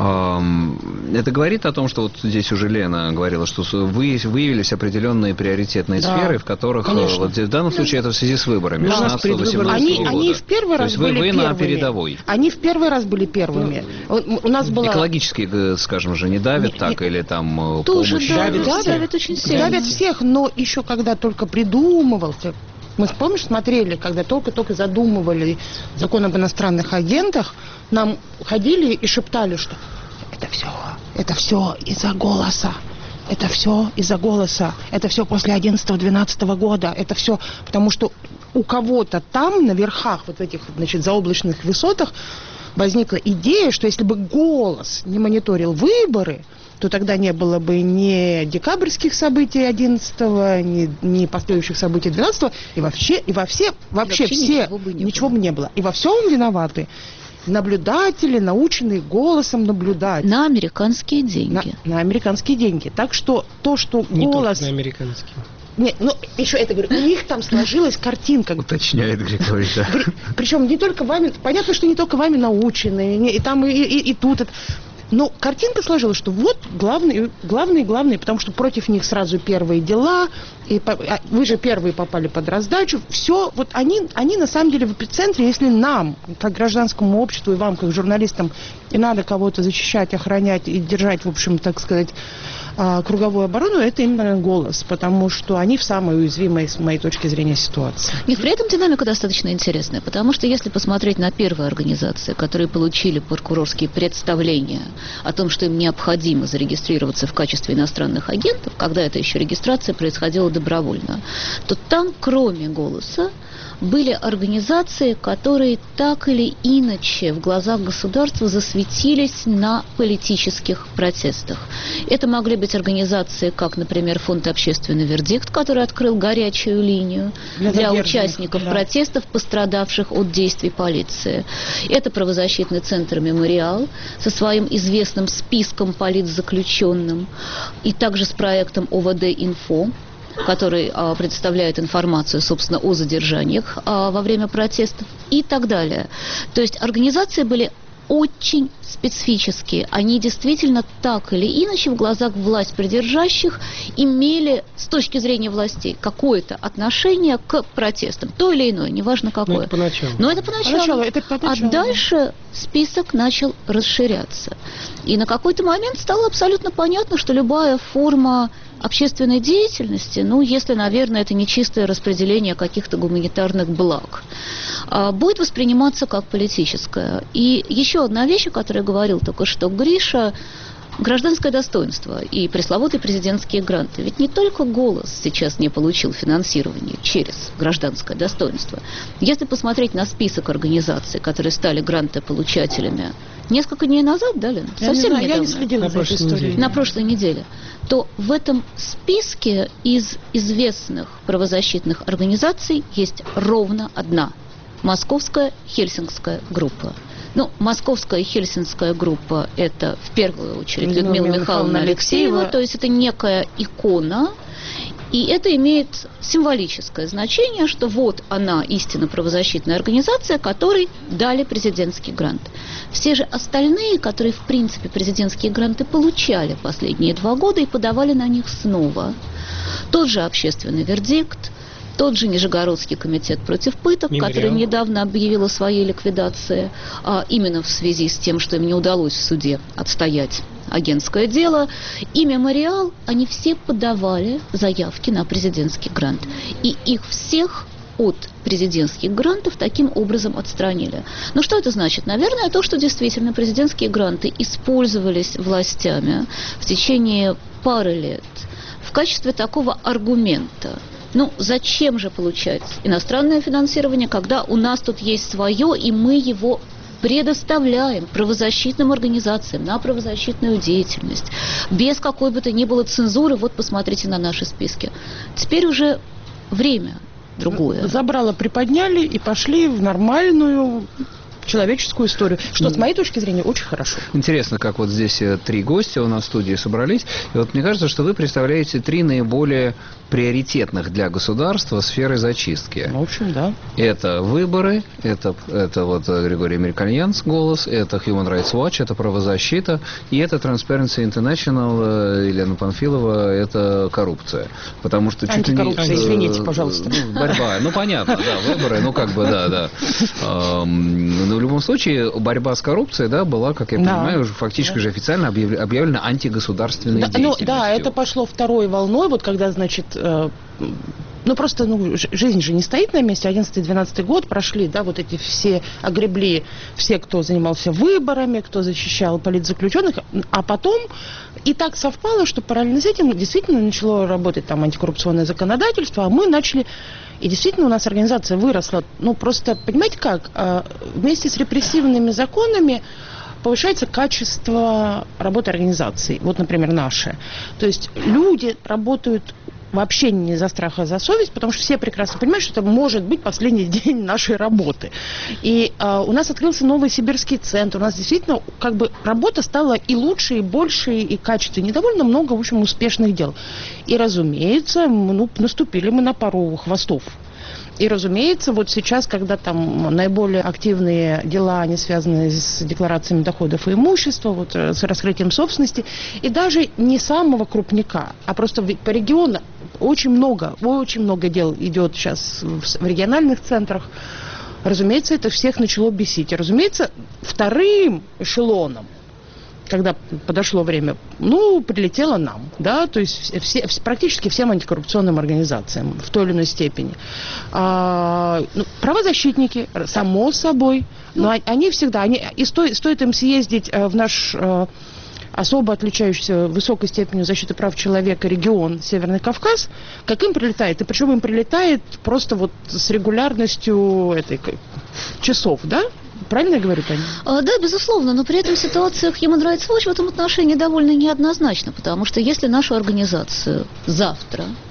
S2: эм, это говорит о том, что вот здесь уже Лена говорила, что вы, выявились определенные приоритетные да, сферы, в которых, конечно. Вот в данном случае это в связи с выборами
S4: да.
S2: шестнадцатого-восемнадцатого
S4: они,
S2: года.
S4: Они в первый раз
S2: То есть
S4: были
S2: вы, вы
S4: первыми.
S2: на передовой.
S4: Они в первый раз были первыми. Ну, у нас была...
S2: Экологически, скажем же, не давят не, так, не... или там
S5: тоже
S2: помощь?
S5: давят,
S4: давят,
S5: давят очень сильно.
S4: Давят всех, но еще когда только придумывался... Мы, помнишь, смотрели, когда только-только задумывали закон об иностранных агентах, нам ходили и шептали, что это все, это все из-за «Голоса». Это все из-за «Голоса». Это все после одиннадцатого-двенадцатого года. Это все потому, что у кого-то там, на верхах, вот в этих, значит, заоблачных высотах, возникла идея, что если бы «Голос» не мониторил выборы, то тогда не было бы ни декабрьских событий одиннадцатого, ни, ни последующих событий двенадцатого, и вообще, и во все, вообще, вообще все, ничего бы, не, ничего бы не было. И во всем виноваты наблюдатели, наученные «Голосом» наблюдать.
S5: На американские деньги.
S4: На, на американские деньги. Так что то, что
S3: не
S4: «Голос»...
S3: Не на американские.
S4: Нет, ну, еще это, говорю, у них там сложилась картинка.
S2: Уточняет Григорий, да.
S4: Причем не только вами, понятно, что не только вами наученные, и там, и, и, и тут это... Но картинка сложилась, что вот главные, главные, главные, потому что против них сразу первые дела, и вы же первые попали под раздачу. Все, вот они, они на самом деле в эпицентре, если нам, как гражданскому обществу, и вам, как журналистам, и надо кого-то защищать, охранять и держать, в общем, так сказать, круговую оборону, это именно «Голос», потому что они в самой уязвимой, с моей точки зрения, ситуации.
S5: Нет, при этом динамика достаточно интересная, потому что если посмотреть на первые организации, которые получили прокурорские представления о том, что им необходимо зарегистрироваться в качестве иностранных агентов, когда это еще регистрация происходила добровольно, то там, кроме «Голоса», были организации, которые так или иначе в глазах государства засветились на политических протестах. Это могли быть организации, как, например, фонд «Общественный вердикт», который открыл горячую линию для, для участников да. протестов, пострадавших от действий полиции. Это правозащитный центр «Мемориал» со своим известным списком политзаключенным и также с проектом О В Д-Инфо, который а, представляет информацию, собственно, о задержаниях а, во время протестов и так далее. То есть организации были очень специфические. Они действительно так или иначе в глазах власть придержащих имели с точки зрения властей какое-то отношение к протестам. То или иное, неважно какое. Но это
S3: поначалу.
S5: Но это поначалу.
S4: Поначалу, это поначалу.
S5: А дальше список начал расширяться. И на какой-то момент стало абсолютно понятно, что любая форма общественной деятельности, ну, если, наверное, это не чистое распределение каких-то гуманитарных благ, будет восприниматься как политическое. И еще одна вещь, о которой говорил только что Гриша, гражданское достоинство и пресловутые президентские гранты. Ведь не только «Голос» сейчас не получил финансирование через гражданское достоинство. Если посмотреть на список организаций, которые стали грантополучателями несколько дней назад, да, Лен?
S4: Я
S5: Совсем
S4: не знаю,
S5: недавно.
S4: я не следила
S3: на
S4: за этой историей.
S5: На прошлой неделе. То в этом списке из известных правозащитных организаций есть ровно одна – Московская Хельсинкская группа. Ну, Московская Хельсинская группа – это в первую очередь Людмила, Людмила Михайловна Алексеева, Алексеева, то есть это некая икона, и это имеет символическое значение, что вот она, истинно правозащитная организация, которой дали президентский грант. Все же остальные, которые, в принципе, президентские гранты получали последние два года и подавали на них снова, тот же общественный вердикт, тот же Нижегородский комитет против пыток,
S3: Мемориал,
S5: который недавно объявил о своей ликвидации, а именно в связи с тем, что им не удалось в суде отстоять агентское дело, и Мемориал, они все подавали заявки на президентский грант. И их всех от президентских грантов таким образом отстранили. Ну что это значит? Наверное, то, что действительно президентские гранты использовались властями в течение пары лет в качестве такого аргумента. Ну, зачем же получать иностранное финансирование, когда у нас тут есть свое, и мы его предоставляем правозащитным организациям на правозащитную деятельность, без какой бы то ни было цензуры. Вот посмотрите на наши списки. Теперь уже время другое.
S4: Забрало, приподняли и пошли в нормальную человеческую историю, что, с моей точки зрения, очень хорошо.
S2: Интересно, как вот здесь три гостя у нас в студии собрались, и вот мне кажется, что вы представляете три наиболее приоритетных для государства сферы зачистки.
S4: Ну, в общем, да.
S2: Это выборы, это, это вот Григорий Американьянс, «Голос», это Human Rights Watch, это правозащита, и это Transparency International, Елена Панфилова, это коррупция. Потому что чуть ли не...
S4: Антикоррупция, извините, пожалуйста.
S2: Ну, борьба, ну, понятно, да, выборы, ну, как бы, да, да. Но в любом случае борьба с коррупцией, да, была, как я
S4: да.
S2: понимаю, уже фактически да. уже официально объявлена, объявлена антигосударственной
S4: да,
S2: деятельностью.
S4: Ну, да, это пошло второй волной, вот когда, значит, э, ну просто, ну, жизнь же не стоит на месте. одиннадцатый-двенадцатый год прошли, да, вот эти все, огребли все, кто занимался выборами, кто защищал политзаключенных, а потом и так совпало, что параллельно с этим действительно начало работать там антикоррупционное законодательство, а мы начали... И действительно у нас организация выросла. Ну, просто, понимаете как, вместе с репрессивными законами повышается качество работы организаций. Вот, например, наши. То есть люди работают вообще не за страх, а за совесть, потому что все прекрасно понимают, что это может быть последний день нашей работы. И а, у нас открылся новый сибирский центр. У нас действительно как бы работа стала и лучше, и больше, и качественнее. Довольно много, в общем, успешных дел. И, разумеется, ну, наступили мы на пару хвостов. И, разумеется, вот сейчас, когда там наиболее активные дела, они связаны с декларациями доходов и имущества, вот, с раскрытием собственности, и даже не самого крупняка, а просто по региону очень много, очень много дел идет сейчас в региональных центрах. Разумеется, это всех начало бесить. И, разумеется, вторым эшелоном, когда подошло время, ну, прилетело нам, да, то есть все, практически всем антикоррупционным организациям в той или иной степени. А, ну, правозащитники, само собой, но они всегда, они, и стоит, стоит им съездить в наш особо отличающийся высокой степенью защиты прав человека регион Северный Кавказ, как им прилетает, и причем им прилетает просто вот с регулярностью этой часов, да? Правильно я говорю, Таня?
S5: А, да, безусловно, но при этом ситуация Human Rights Watch в этом отношении довольно неоднозначна, потому что если нашу организацию завтра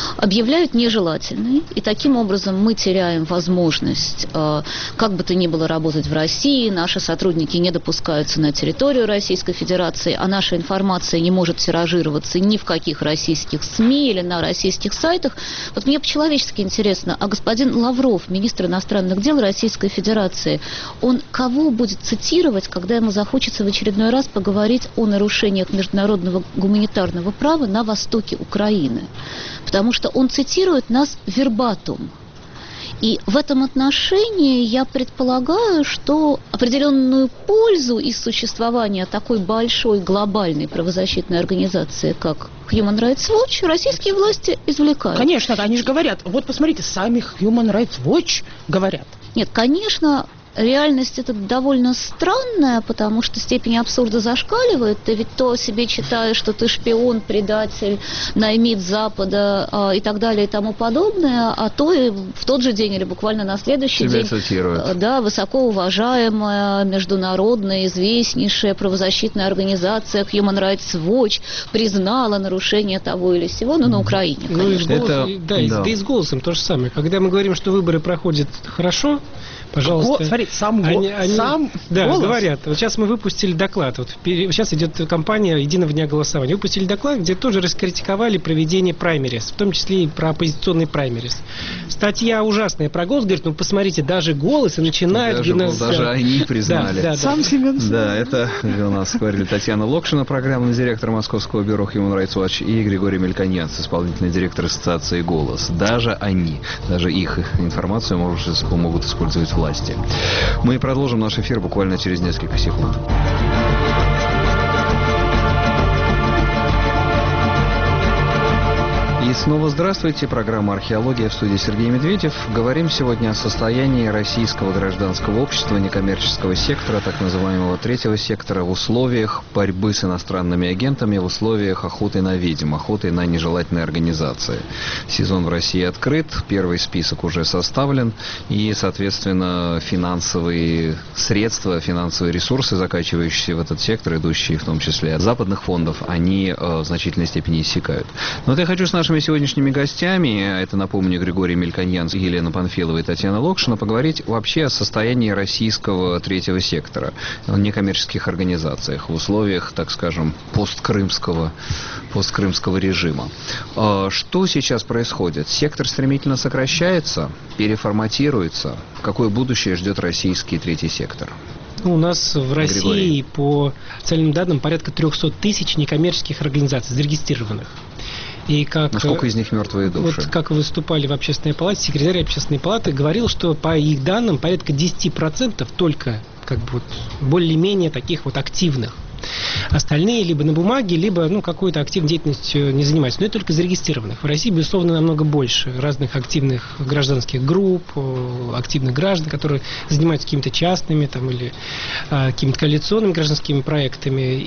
S5: объявляют нежелательной, и таким образом мы теряем возможность, как бы то ни было, работать в России, наши сотрудники не допускаются на территорию Российской Федерации, а наша информация не может тиражироваться ни в каких российских СМИ или на российских сайтах. Вот мне по-человечески интересно, а господин Лавров, министр иностранных дел Российской Федерации, он кого будет цитировать, когда ему захочется в очередной раз поговорить о нарушениях международного гуманитарного права на востоке Украины? Потому что он цитирует нас вербатум. И в этом отношении я предполагаю, что определенную пользу из существования такой большой глобальной правозащитной организации, как Human Rights Watch, российские власти извлекают.
S4: Конечно, они же говорят, вот посмотрите, сами Human Rights Watch говорят.
S5: Нет, конечно, реальность это довольно странная, потому что степень абсурда зашкаливает. Ты ведь то о себе читаешь, что ты шпион, предатель, наймит Запада э, и так далее и тому подобное, а то и в тот же день или буквально на следующий
S2: Тебя
S5: день
S2: цитируют.
S5: Да, высокоуважаемая, международная, известнейшая правозащитная организация Human Rights Watch признала нарушение того или сего, но на Украине,
S3: ну, и с
S2: Это-
S3: голосом, да, и-
S2: да.
S3: да и с голосом то же самое. Когда мы говорим, что выборы проходят хорошо, пожалуйста.
S4: Вот, смотри, сам,
S3: Они-
S4: го-
S3: они-
S4: сам
S3: да,
S4: голос.
S3: говорят. Вот сейчас мы выпустили доклад. Вот впери- сейчас идет кампания единого дня голосования. Выпустили доклад, где тоже раскритиковали проведение праймерис, в том числе и про оппозиционный праймерис. Статья ужасная про голос. Говорит, ну посмотрите, даже голосы начинают...
S2: Даже,
S3: гимназ-
S2: даже
S3: да.
S2: они признали.
S3: Да, да, да.
S4: Сам Семен.
S2: Да, это у нас говорили Татьяна Локшина, программный директор Московского бюро Human Rights Watch, и Григорий Мельконец, исполнительный директор ассоциации «Голос». Даже они, даже их информацию может, могут использовать власти. Мы продолжим наш эфир буквально через несколько секунд. И снова здравствуйте. Программа «Археология», в студии Сергей Медведев. Говорим сегодня о состоянии российского гражданского общества, некоммерческого сектора, так называемого третьего сектора, в условиях борьбы с иностранными агентами, в условиях охоты на ведьм, охоты на нежелательные организации. Сезон в России открыт, первый список уже составлен, и, соответственно, финансовые средства, финансовые ресурсы, закачивающиеся в этот сектор, идущие в том числе от западных фондов, они э, в значительной степени иссякают. Но вот я хочу с нашими сегодняшними гостями, это, напомню, Григорий Мельконьян, Елена Панфилова и Татьяна Локшина, поговорить вообще о состоянии российского третьего сектора, о некоммерческих организациях в условиях, так скажем, посткрымского, посткрымского режима. Что сейчас происходит? Сектор стремительно сокращается, переформатируется. Какое будущее ждет российский третий сектор?
S3: У нас в России
S2: Григорий.
S3: по официальным данным порядка триста тысяч некоммерческих организаций зарегистрированных. И как,
S2: Насколько из них мертвые души?
S3: Вот как выступали в общественной палате, секретарь общественной палаты говорил, что по их данным порядка десять процентов только как бы вот более-менее таких вот активных. Остальные либо на бумаге, либо ну, какой-то активной деятельностью не занимаются. Но это только зарегистрированных. В России, безусловно, намного больше разных активных гражданских групп, активных граждан, которые занимаются какими-то частными там, или а, какими-то коалиционными гражданскими проектами.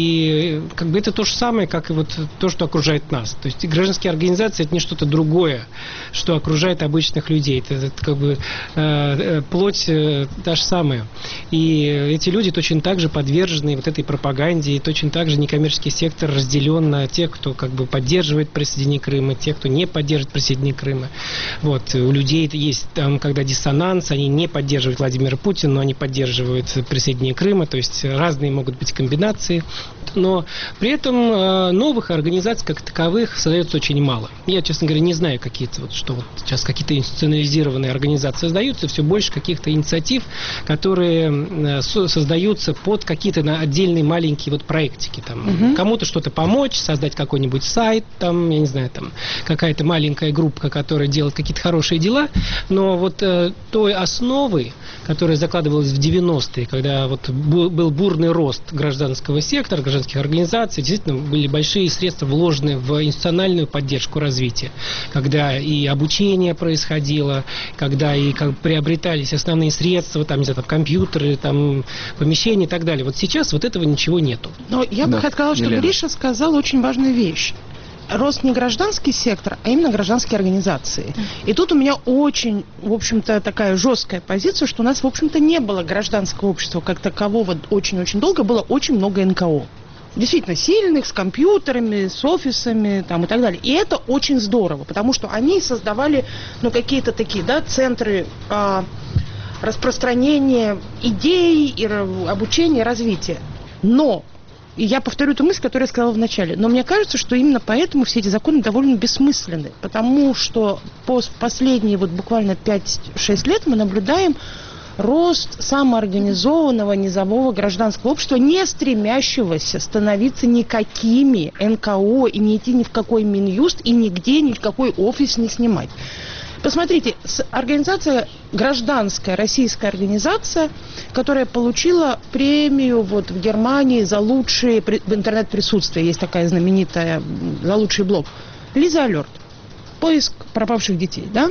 S3: И как бы это то же самое, как и вот то, что окружает нас. То есть гражданские организации — это не что-то другое, что окружает обычных людей. Это, это как бы э, плоть э, та же самая. И эти люди точно так же подвержены вот этой пропаганде, и точно так же некоммерческий сектор разделен на тех, кто как бы поддерживает присоединение Крыма, тех, кто не поддерживает присоединение Крыма. Вот. У людей есть там, когда диссонанс, они не поддерживают Владимира Путина, но они поддерживают присоединение Крыма, то есть разные могут быть комбинации. Но при этом э, новых организаций как таковых создается очень мало. Я, честно говоря, не знаю какие-то, вот, что вот сейчас какие-то институционализированные организации создаются, все больше каких-то инициатив, которые э, со- создаются под какие-то на отдельные маленькие вот проектики. Там,
S4: Мгм.
S3: Кому-то что-то помочь, создать какой-нибудь сайт, там, я не знаю, там какая-то маленькая группа, которая делает какие-то хорошие дела, но вот э, той основы, которая закладывалась в девяностые, когда вот бу- был бурный рост гражданского сектора, гражданских организаций, действительно были большие средства вложены в институциональную поддержку развития, когда и обучение происходило, когда и как приобретались основные средства, там, не знаю, там, компьютеры, там, помещения и так далее. Вот сейчас вот этого ничего нету.
S4: Но я бы
S2: Да,
S4: сказала, что
S2: Елена.
S4: Гриша сказал очень важную вещь. Рост не гражданский сектор, а именно гражданские организации. И тут у меня очень, в общем-то, такая жесткая позиция, что у нас, в общем-то, не было гражданского общества как такового очень-очень долго, было очень много эн ка о. действительно сильных, с компьютерами, с офисами там, и так далее. И это очень здорово, потому что они создавали ну, какие-то такие да, центры а, распространения идей, и обучения, развития. Но, и я повторю ту мысль, которую я сказала в начале, но мне кажется, что именно поэтому все эти законы довольно бессмысленны, потому что по последние вот буквально пять-шесть лет мы наблюдаем рост самоорганизованного низового гражданского общества, не стремящегося становиться никакими эн ка о и не идти ни в какой Минюст и нигде ни в какой офис не снимать. Посмотрите, организация, гражданская российская организация, которая получила премию вот в Германии за лучшее интернет-присутствие, есть такая знаменитая, за лучший блог, Лиза Алерт, поиск пропавших детей, да?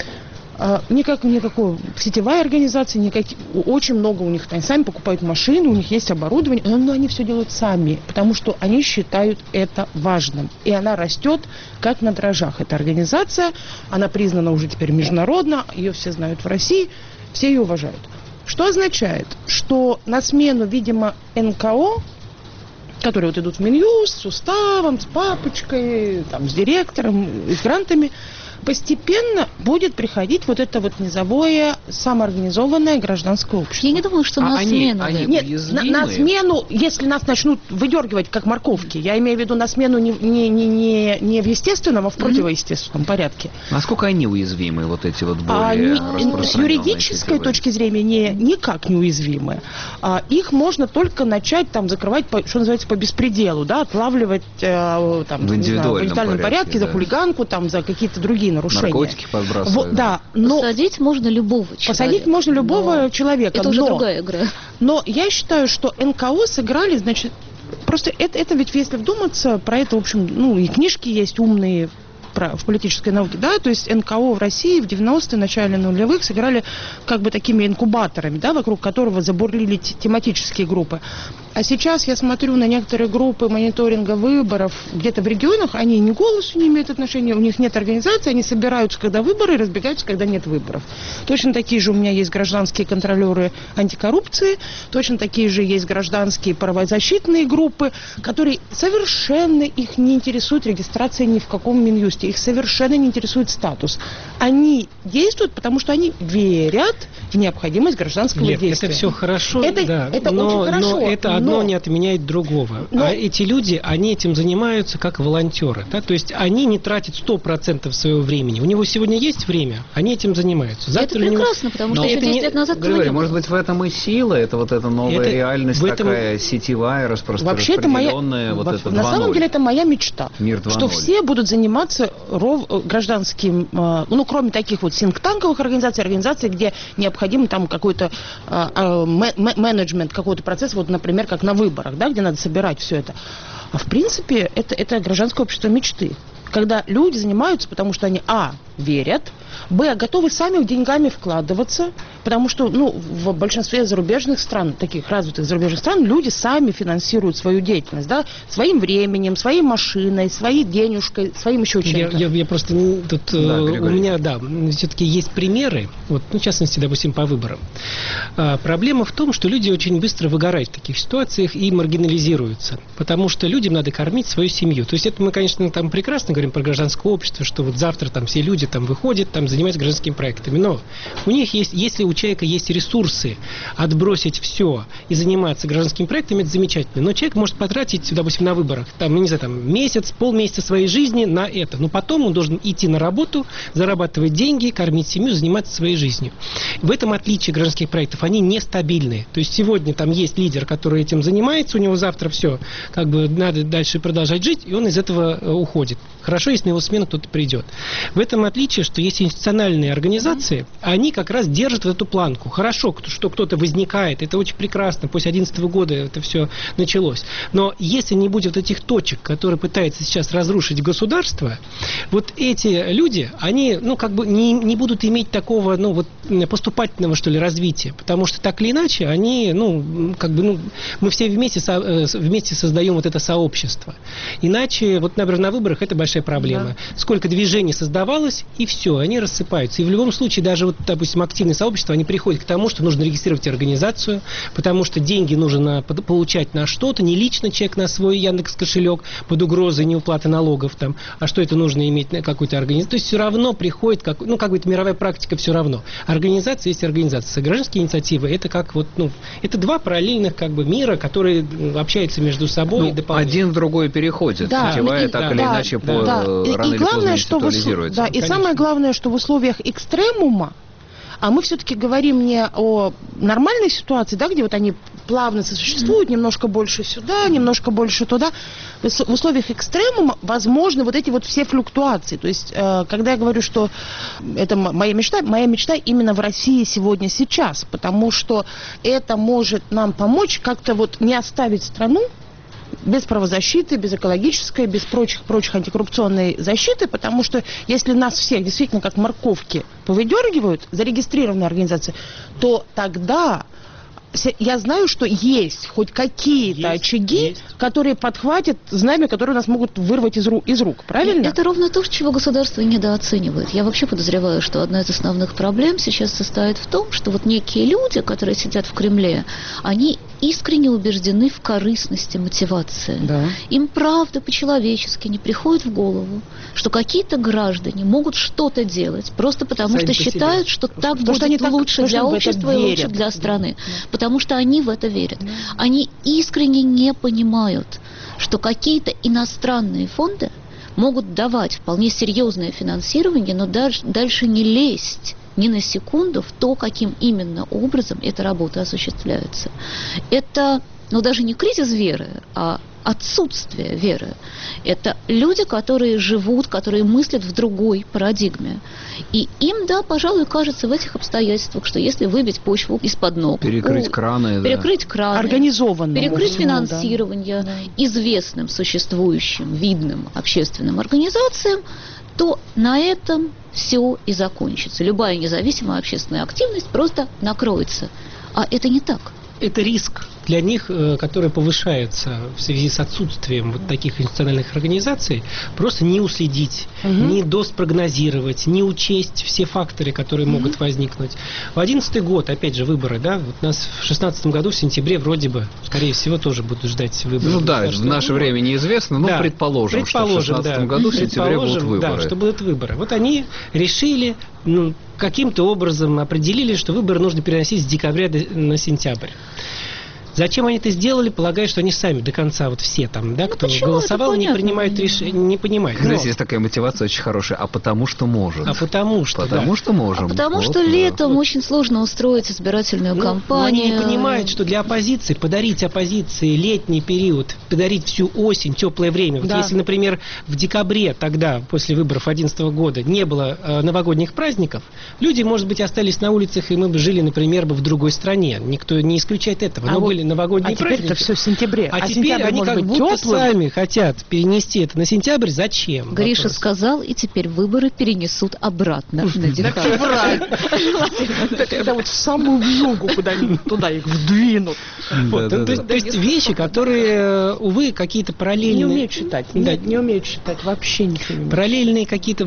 S4: Никак, никакой сетевая организация, никак, очень много у них, они сами покупают машины, у них есть оборудование, но они все делают сами, потому что они считают это важным. И она растет как на дрожжах. Эта организация, она признана уже теперь международно, ее все знают в России, все ее уважают. Что означает, что на смену, видимо, эн ка о, которые вот идут в Минюст с уставом, с папочкой, там, с директором, с грантами, постепенно будет приходить вот это вот низовое самоорганизованное гражданское общество.
S5: Я не думаю, что
S2: а
S5: на
S2: они,
S5: смену.
S2: Они
S4: Нет, на, на смену, если нас начнут выдергивать как морковки, я имею в виду на смену не, не, не, не, не в естественном, а в противоестественном mm-hmm. порядке.
S2: Насколько они уязвимы, вот эти вот более
S4: они,
S2: распространенные?
S4: С юридической сетевые. точки зрения не, никак не уязвимы. А, их можно только начать там закрывать, по, что называется, по беспределу, да, отлавливать э, там,
S2: в индивидуальном,
S4: знаю, в индивидуальном порядке, порядке да. за хулиганку, там, за какие-то другие нарушения.
S2: Наркотики подбрасывают.
S4: Вот, да, но
S5: посадить можно любого человека.
S4: Посадить можно любого человека.
S5: Это уже
S4: но,
S5: другая игра.
S4: Но я считаю, что эн ка о сыграли, значит, просто это, это ведь, если вдуматься, про это, в общем, ну, и книжки есть умные про, в политической науке, да, то есть эн ка о в России в девяностые, начале нулевых сыграли как бы такими инкубаторами, да, вокруг которого забурлили тематические группы. А сейчас я смотрю на некоторые группы мониторинга выборов где-то в регионах, они ни голосу не имеют отношения, у них нет организации, они собираются, когда выборы, и разбегаются, когда нет выборов. Точно такие же у меня есть гражданские контролеры антикоррупции, точно такие же есть гражданские правозащитные группы, которые совершенно их не интересует регистрация ни в каком Минюсте, их совершенно не интересует статус. Они действуют, потому что они верят в необходимость гражданского
S3: Нет,
S4: действия.
S3: это все хорошо,
S4: это,
S3: да,
S4: это
S3: но,
S4: очень хорошо.
S3: но это одно
S4: но...
S3: не отменяет другого.
S4: Но...
S3: А эти люди, они этим занимаются как волонтеры. Да? То есть они не тратят сто процентов своего времени. У него сегодня есть время, они этим занимаются.
S5: Завтра это прекрасно, него... потому что еще десять лет назад
S2: Григорий, может быть, в этом и сила, это вот эта новая это... реальность этом... такая сетевая, распространенная.
S4: Вообще это моя...
S2: вот
S4: Во...
S2: это
S4: На самом деле это моя мечта.
S2: Мир
S4: что все будут заниматься ров... гражданским, ну, кроме таких вот синктанковых организаций, организаций, где необходим там какой-то а, менеджмент, какой-то процесс, вот, например, как на выборах, да, где надо собирать все это. А в принципе, это, это гражданское общество мечты. Когда люди занимаются, потому что они, а, верят, б, готовы сами деньгами вкладываться, потому что, ну, в большинстве зарубежных стран, таких развитых зарубежных стран, люди сами финансируют свою деятельность, да, своим временем, своей машиной, своей денежкой, своим еще чем-то.
S3: Я, я, я просто, тут да, у меня, да, все-таки есть примеры, вот, ну, в частности, допустим, по выборам. А, проблема в том, что люди очень быстро выгорают в таких ситуациях и маргинализируются, потому что людям надо кормить свою семью. То есть это мы, конечно, там прекрасно говорим про гражданское общество, что вот завтра там все люди там выходят, там занимаются гражданскими проектами, но у них есть, если у человека есть ресурсы отбросить все и заниматься гражданскими проектами, это замечательно. Но человек может потратить, допустим, на выборах, там, не знаю, там, месяц, полмесяца своей жизни на это. Но потом он должен идти на работу, зарабатывать деньги, кормить семью, заниматься своей жизнью. В этом отличие гражданских проектов. Они нестабильные. То есть сегодня там есть лидер, который этим занимается, у него завтра все, как бы надо дальше продолжать жить, и он из этого уходит. Хорошо, если на его смену кто-то придет. В этом отличие, что есть институциональные организации, они как раз держат вот эту планку. Хорошо, что кто-то возникает, это очень прекрасно, после две тысячи одиннадцатого года это все началось. Но если не будет вот этих точек, которые пытаются сейчас разрушить государство, вот эти люди, они, ну, как бы не, не будут иметь такого, ну, вот, поступательного, что ли, развития. Потому что так или иначе, они, ну, как бы, ну, мы все вместе, со, вместе создаем вот это сообщество. Иначе, вот, например, на выборах это большая проблема. Да. Сколько движений создавалось, сделать, и все, они рассыпаются. И в любом случае, даже вот, допустим, активные сообщества, они приходят к тому, что нужно регистрировать организацию, потому что деньги нужно получать на что-то, не лично чек на свой Яндекс.Кошелек под угрозой неуплаты налогов, там, а что это нужно иметь на какую-то организацию. То есть все равно приходит, как, ну, как бы это мировая практика, все равно. Организация есть организация. Гражданские инициативы, это как вот, ну, это два параллельных как бы мира, которые общаются между собой, ну, и дополняют.
S2: Один в другой переходит,
S4: да,
S2: сетевая
S4: и,
S2: так
S4: да,
S2: или
S4: да,
S2: иначе
S4: да,
S2: по,
S4: да.
S2: рано
S4: и,
S2: или
S4: главное,
S2: поздно
S4: что
S2: институализируется.
S4: Да, и самое главное, что в условиях экстремума, а мы все-таки говорим не о нормальной ситуации, да, где вот они плавно сосуществуют, mm-hmm. немножко больше сюда, немножко больше туда. В условиях экстремума возможны вот эти вот все флуктуации. То есть, э, когда я говорю, что это моя мечта, моя мечта именно в России сегодня, сейчас, потому что это может нам помочь как-то вот не оставить страну без правозащиты, без экологической, без прочих, прочих антикоррупционной защиты, потому что если нас всех действительно как морковки повыдергивают, зарегистрированные организации, то тогда я знаю, что есть хоть какие-то есть, очаги, есть. которые подхватят знамя, которые нас могут вырвать из рук, из рук, правильно?
S5: Это ровно то, чего государство недооценивает. Я вообще подозреваю, что одна из основных проблем сейчас состоит в том, что вот некие люди, которые сидят в Кремле, они искренне убеждены в корыстности мотивации. Да. Им правда по-человечески не приходит в голову, что какие-то граждане могут что-то делать просто потому, Сами что считают, что просто так будет они лучше так, для общества и лучше для страны. Да. Потому что они в это верят. Да. Они искренне не понимают, что какие-то иностранные фонды могут давать вполне серьезное финансирование, но дальше, дальше не лезть ни на секунду в то, каким именно образом эта работа осуществляется. Это, ну, даже не кризис веры, а отсутствие веры. Это люди, которые живут, которые мыслят в другой парадигме. И им, да, пожалуй, кажется в этих обстоятельствах, что если выбить почву из-под ног,
S2: перекрыть у, краны,
S5: перекрыть
S2: да.
S5: краны,
S4: организованно,
S5: перекрыть финансирование да. известным, существующим, видным общественным организациям, то на этом все и закончится. Любая независимая общественная активность просто накроется. А это не так.
S3: Это риск для них, который повышается в связи с отсутствием вот таких институциональных организаций, просто не уследить, угу. не доспрогнозировать, не учесть все факторы, которые угу. могут возникнуть. В одиннадцатый год, опять же, выборы, да, вот нас в шестнадцатом году, в сентябре, вроде бы, скорее всего, тоже будут ждать выборы.
S2: Ну да, в наше время неизвестно, но да, предположим, предположим, что в шестнадцатом да, году в сентябре будут выборы.
S3: Да, что будут выборы. Вот они решили, ну, каким-то образом определили, что выборы нужно переносить с декабря на сентябрь. Зачем они это сделали? Полагаю, что они сами до конца, вот все там, да, ну, кто голосовал, не принимают решения, не понимают.
S2: Но... Знаете, есть такая мотивация очень хорошая. А потому что может.
S3: А потому что,
S2: Потому
S3: да.
S2: что можем.
S5: А потому
S2: вот,
S5: что
S2: да.
S5: летом вот. Очень сложно устроить избирательную ну, кампанию.
S3: Но они не понимают, что для оппозиции, подарить оппозиции летний период, подарить всю осень, теплое время. Вот да. если, например, в декабре тогда, после выборов две тысячи одиннадцатого года, не было э, новогодних праздников, люди, может быть, остались на улицах, и мы бы жили, например, бы в другой стране. Никто не исключает этого.
S4: А
S3: Но
S4: вот...
S3: были новогодние
S4: а
S3: праздники.
S4: Это все в сентябре.
S3: А,
S4: а
S3: теперь они как будто теплым. Сами хотят перенести это на сентябрь. Зачем?
S5: Гриша вопрос. Сказал, и теперь выборы перенесут обратно на
S4: декабрь. Это вот в самую вьюгу куда-нибудь туда их вдвинут.
S3: То есть вещи, которые, увы, какие-то параллельные...
S4: Не умеют читать. Не умеют читать. Вообще ничего не умеют.
S3: Параллельные какие-то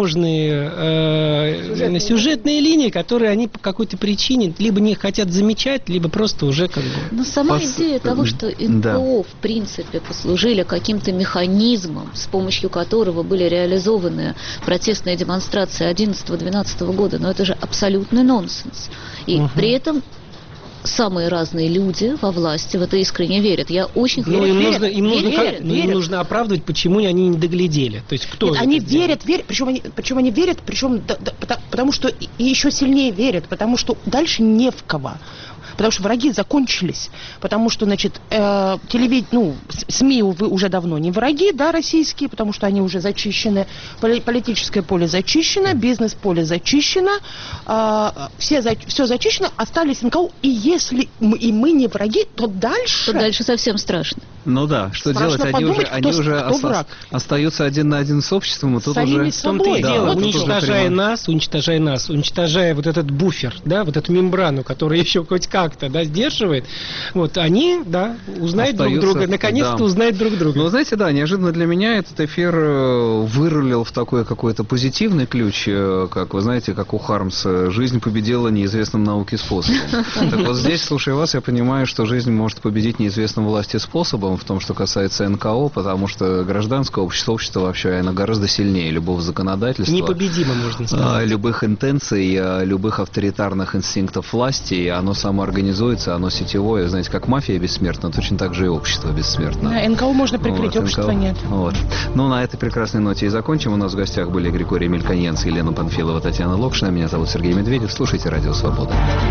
S3: возможные сюжетные линии, которые они по какой-то причине либо не хотят замечать, либо просто уже как бы...
S5: Но сама идея того, что эн ка о, да. в принципе, послужили каким-то механизмом, с помощью которого были реализованы протестные демонстрации одиннадцатого-двенадцатого года, но это же абсолютный нонсенс. И угу. при этом самые разные люди во власти в это искренне верят. Я очень
S3: ну,
S5: верю.
S3: Им, нужно, им,
S5: верят,
S3: нужно,
S5: верят,
S3: как,
S5: верят.
S3: им нужно оправдывать, почему они не доглядели. То есть кто
S4: Нет, они верят, верят, причем они, причем они верят, причем да, да, потому, потому что и еще сильнее верят, потому что дальше не в кого. Потому что враги закончились, потому что, значит, э, телевид... ну, СМИ, увы, уже давно не враги, да, российские, потому что они уже зачищены, поли- политическое поле зачищено, бизнес-поле зачищено, э, все, за... все зачищено, остались эн ка о, и если мы, и мы не враги, то дальше...
S5: То дальше совсем страшно.
S2: Ну да, что
S4: Страшно
S2: делать? Они
S4: подумать,
S2: уже, они
S4: кто-
S2: уже
S4: кто
S2: оста-
S4: враг.
S2: остаются один на один с обществом, и тут
S4: Самими
S2: уже...
S3: В том-то и
S4: собой.
S3: дело,
S2: Да, вот тут
S3: уничтожая
S2: уже прямо-
S3: нас, уничтожая нас, уничтожая вот этот буфер, да, вот эту мембрану, которая еще хоть как-то, да, сдерживает, вот они, да, узнают друг
S2: Остаются,
S3: друга, наконец-то
S2: да.
S3: узнают друг друга.
S2: Ну, вы знаете, да, неожиданно для меня этот эфир э, вырулил в такой какой-то позитивный ключ, э, как, вы знаете, как у Хармса, жизнь победила неизвестным науке способом. Так вот здесь, слушая вас, я понимаю, что жизнь может победить неизвестным власти способом в том, что касается эн ка о, потому что гражданское общество, общество вообще, оно гораздо сильнее любого законодательства.
S3: Непобедимо, можно
S2: а,
S3: сказать.
S2: любых интенций, а, любых авторитарных инстинктов власти, оно самоорганизуется, оно сетевое, знаете, как мафия бессмертна, точно так же и общество бессмертно.
S4: Да, эн ка о можно прикрыть,
S2: Вот,
S4: общества
S2: эн ка о.
S4: нет.
S2: Вот. Ну, на этой прекрасной ноте и закончим. У нас в гостях были Григорий Мельконьянц, Елена Панфилова, Татьяна Локшина. Меня зовут Сергей Медведев. Слушайте «Радио Свобода».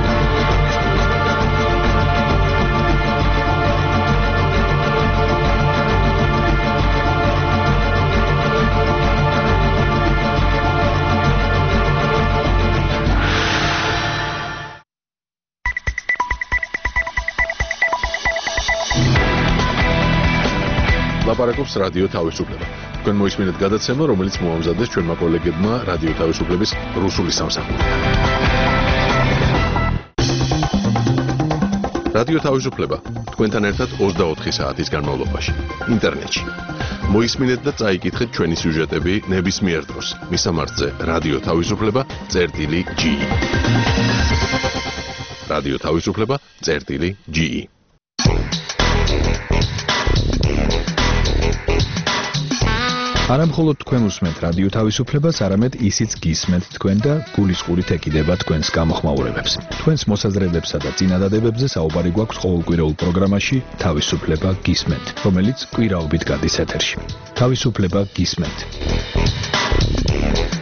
S1: ლაპარაკობს რადიო თავისუფლება. თქვენ მოისმინეთ გადაცემა, რომელიც მოამზადეს ჩვენმა კოლეგებმა რადიო თავისუფლების რუსული სამსახური. რადიო თავისუფლება თქვენთან ერთად ოცდაოთხი საათის განმავლობაში ინტერნეტში. მოისმინეთ და წაიკითხეთ ჩვენი სიუჟეტები ნებისმიერ დროს. მისამართზე რადიო თავისუფლება წერტილი ჯი ი. რადიო თავისუფლება წერტილი ჯი ი.
S6: არა მხოლოდ თქვენ უსმენთ რადიო თავისუფლებას, არამედ ისიც გისმენთ თქვენ და გულისყურით ეკიდება თქვენს გამოხმაურებებს. თქვენს მოსაზრებებსა და წინადადებებზე საუბარი გვაქვს ყოველკვირეულ პროგრამაში თავისუფლება გისმენთ, რომელიც კვირაობით გადის ეთერში. თავისუფლება გისმენთ.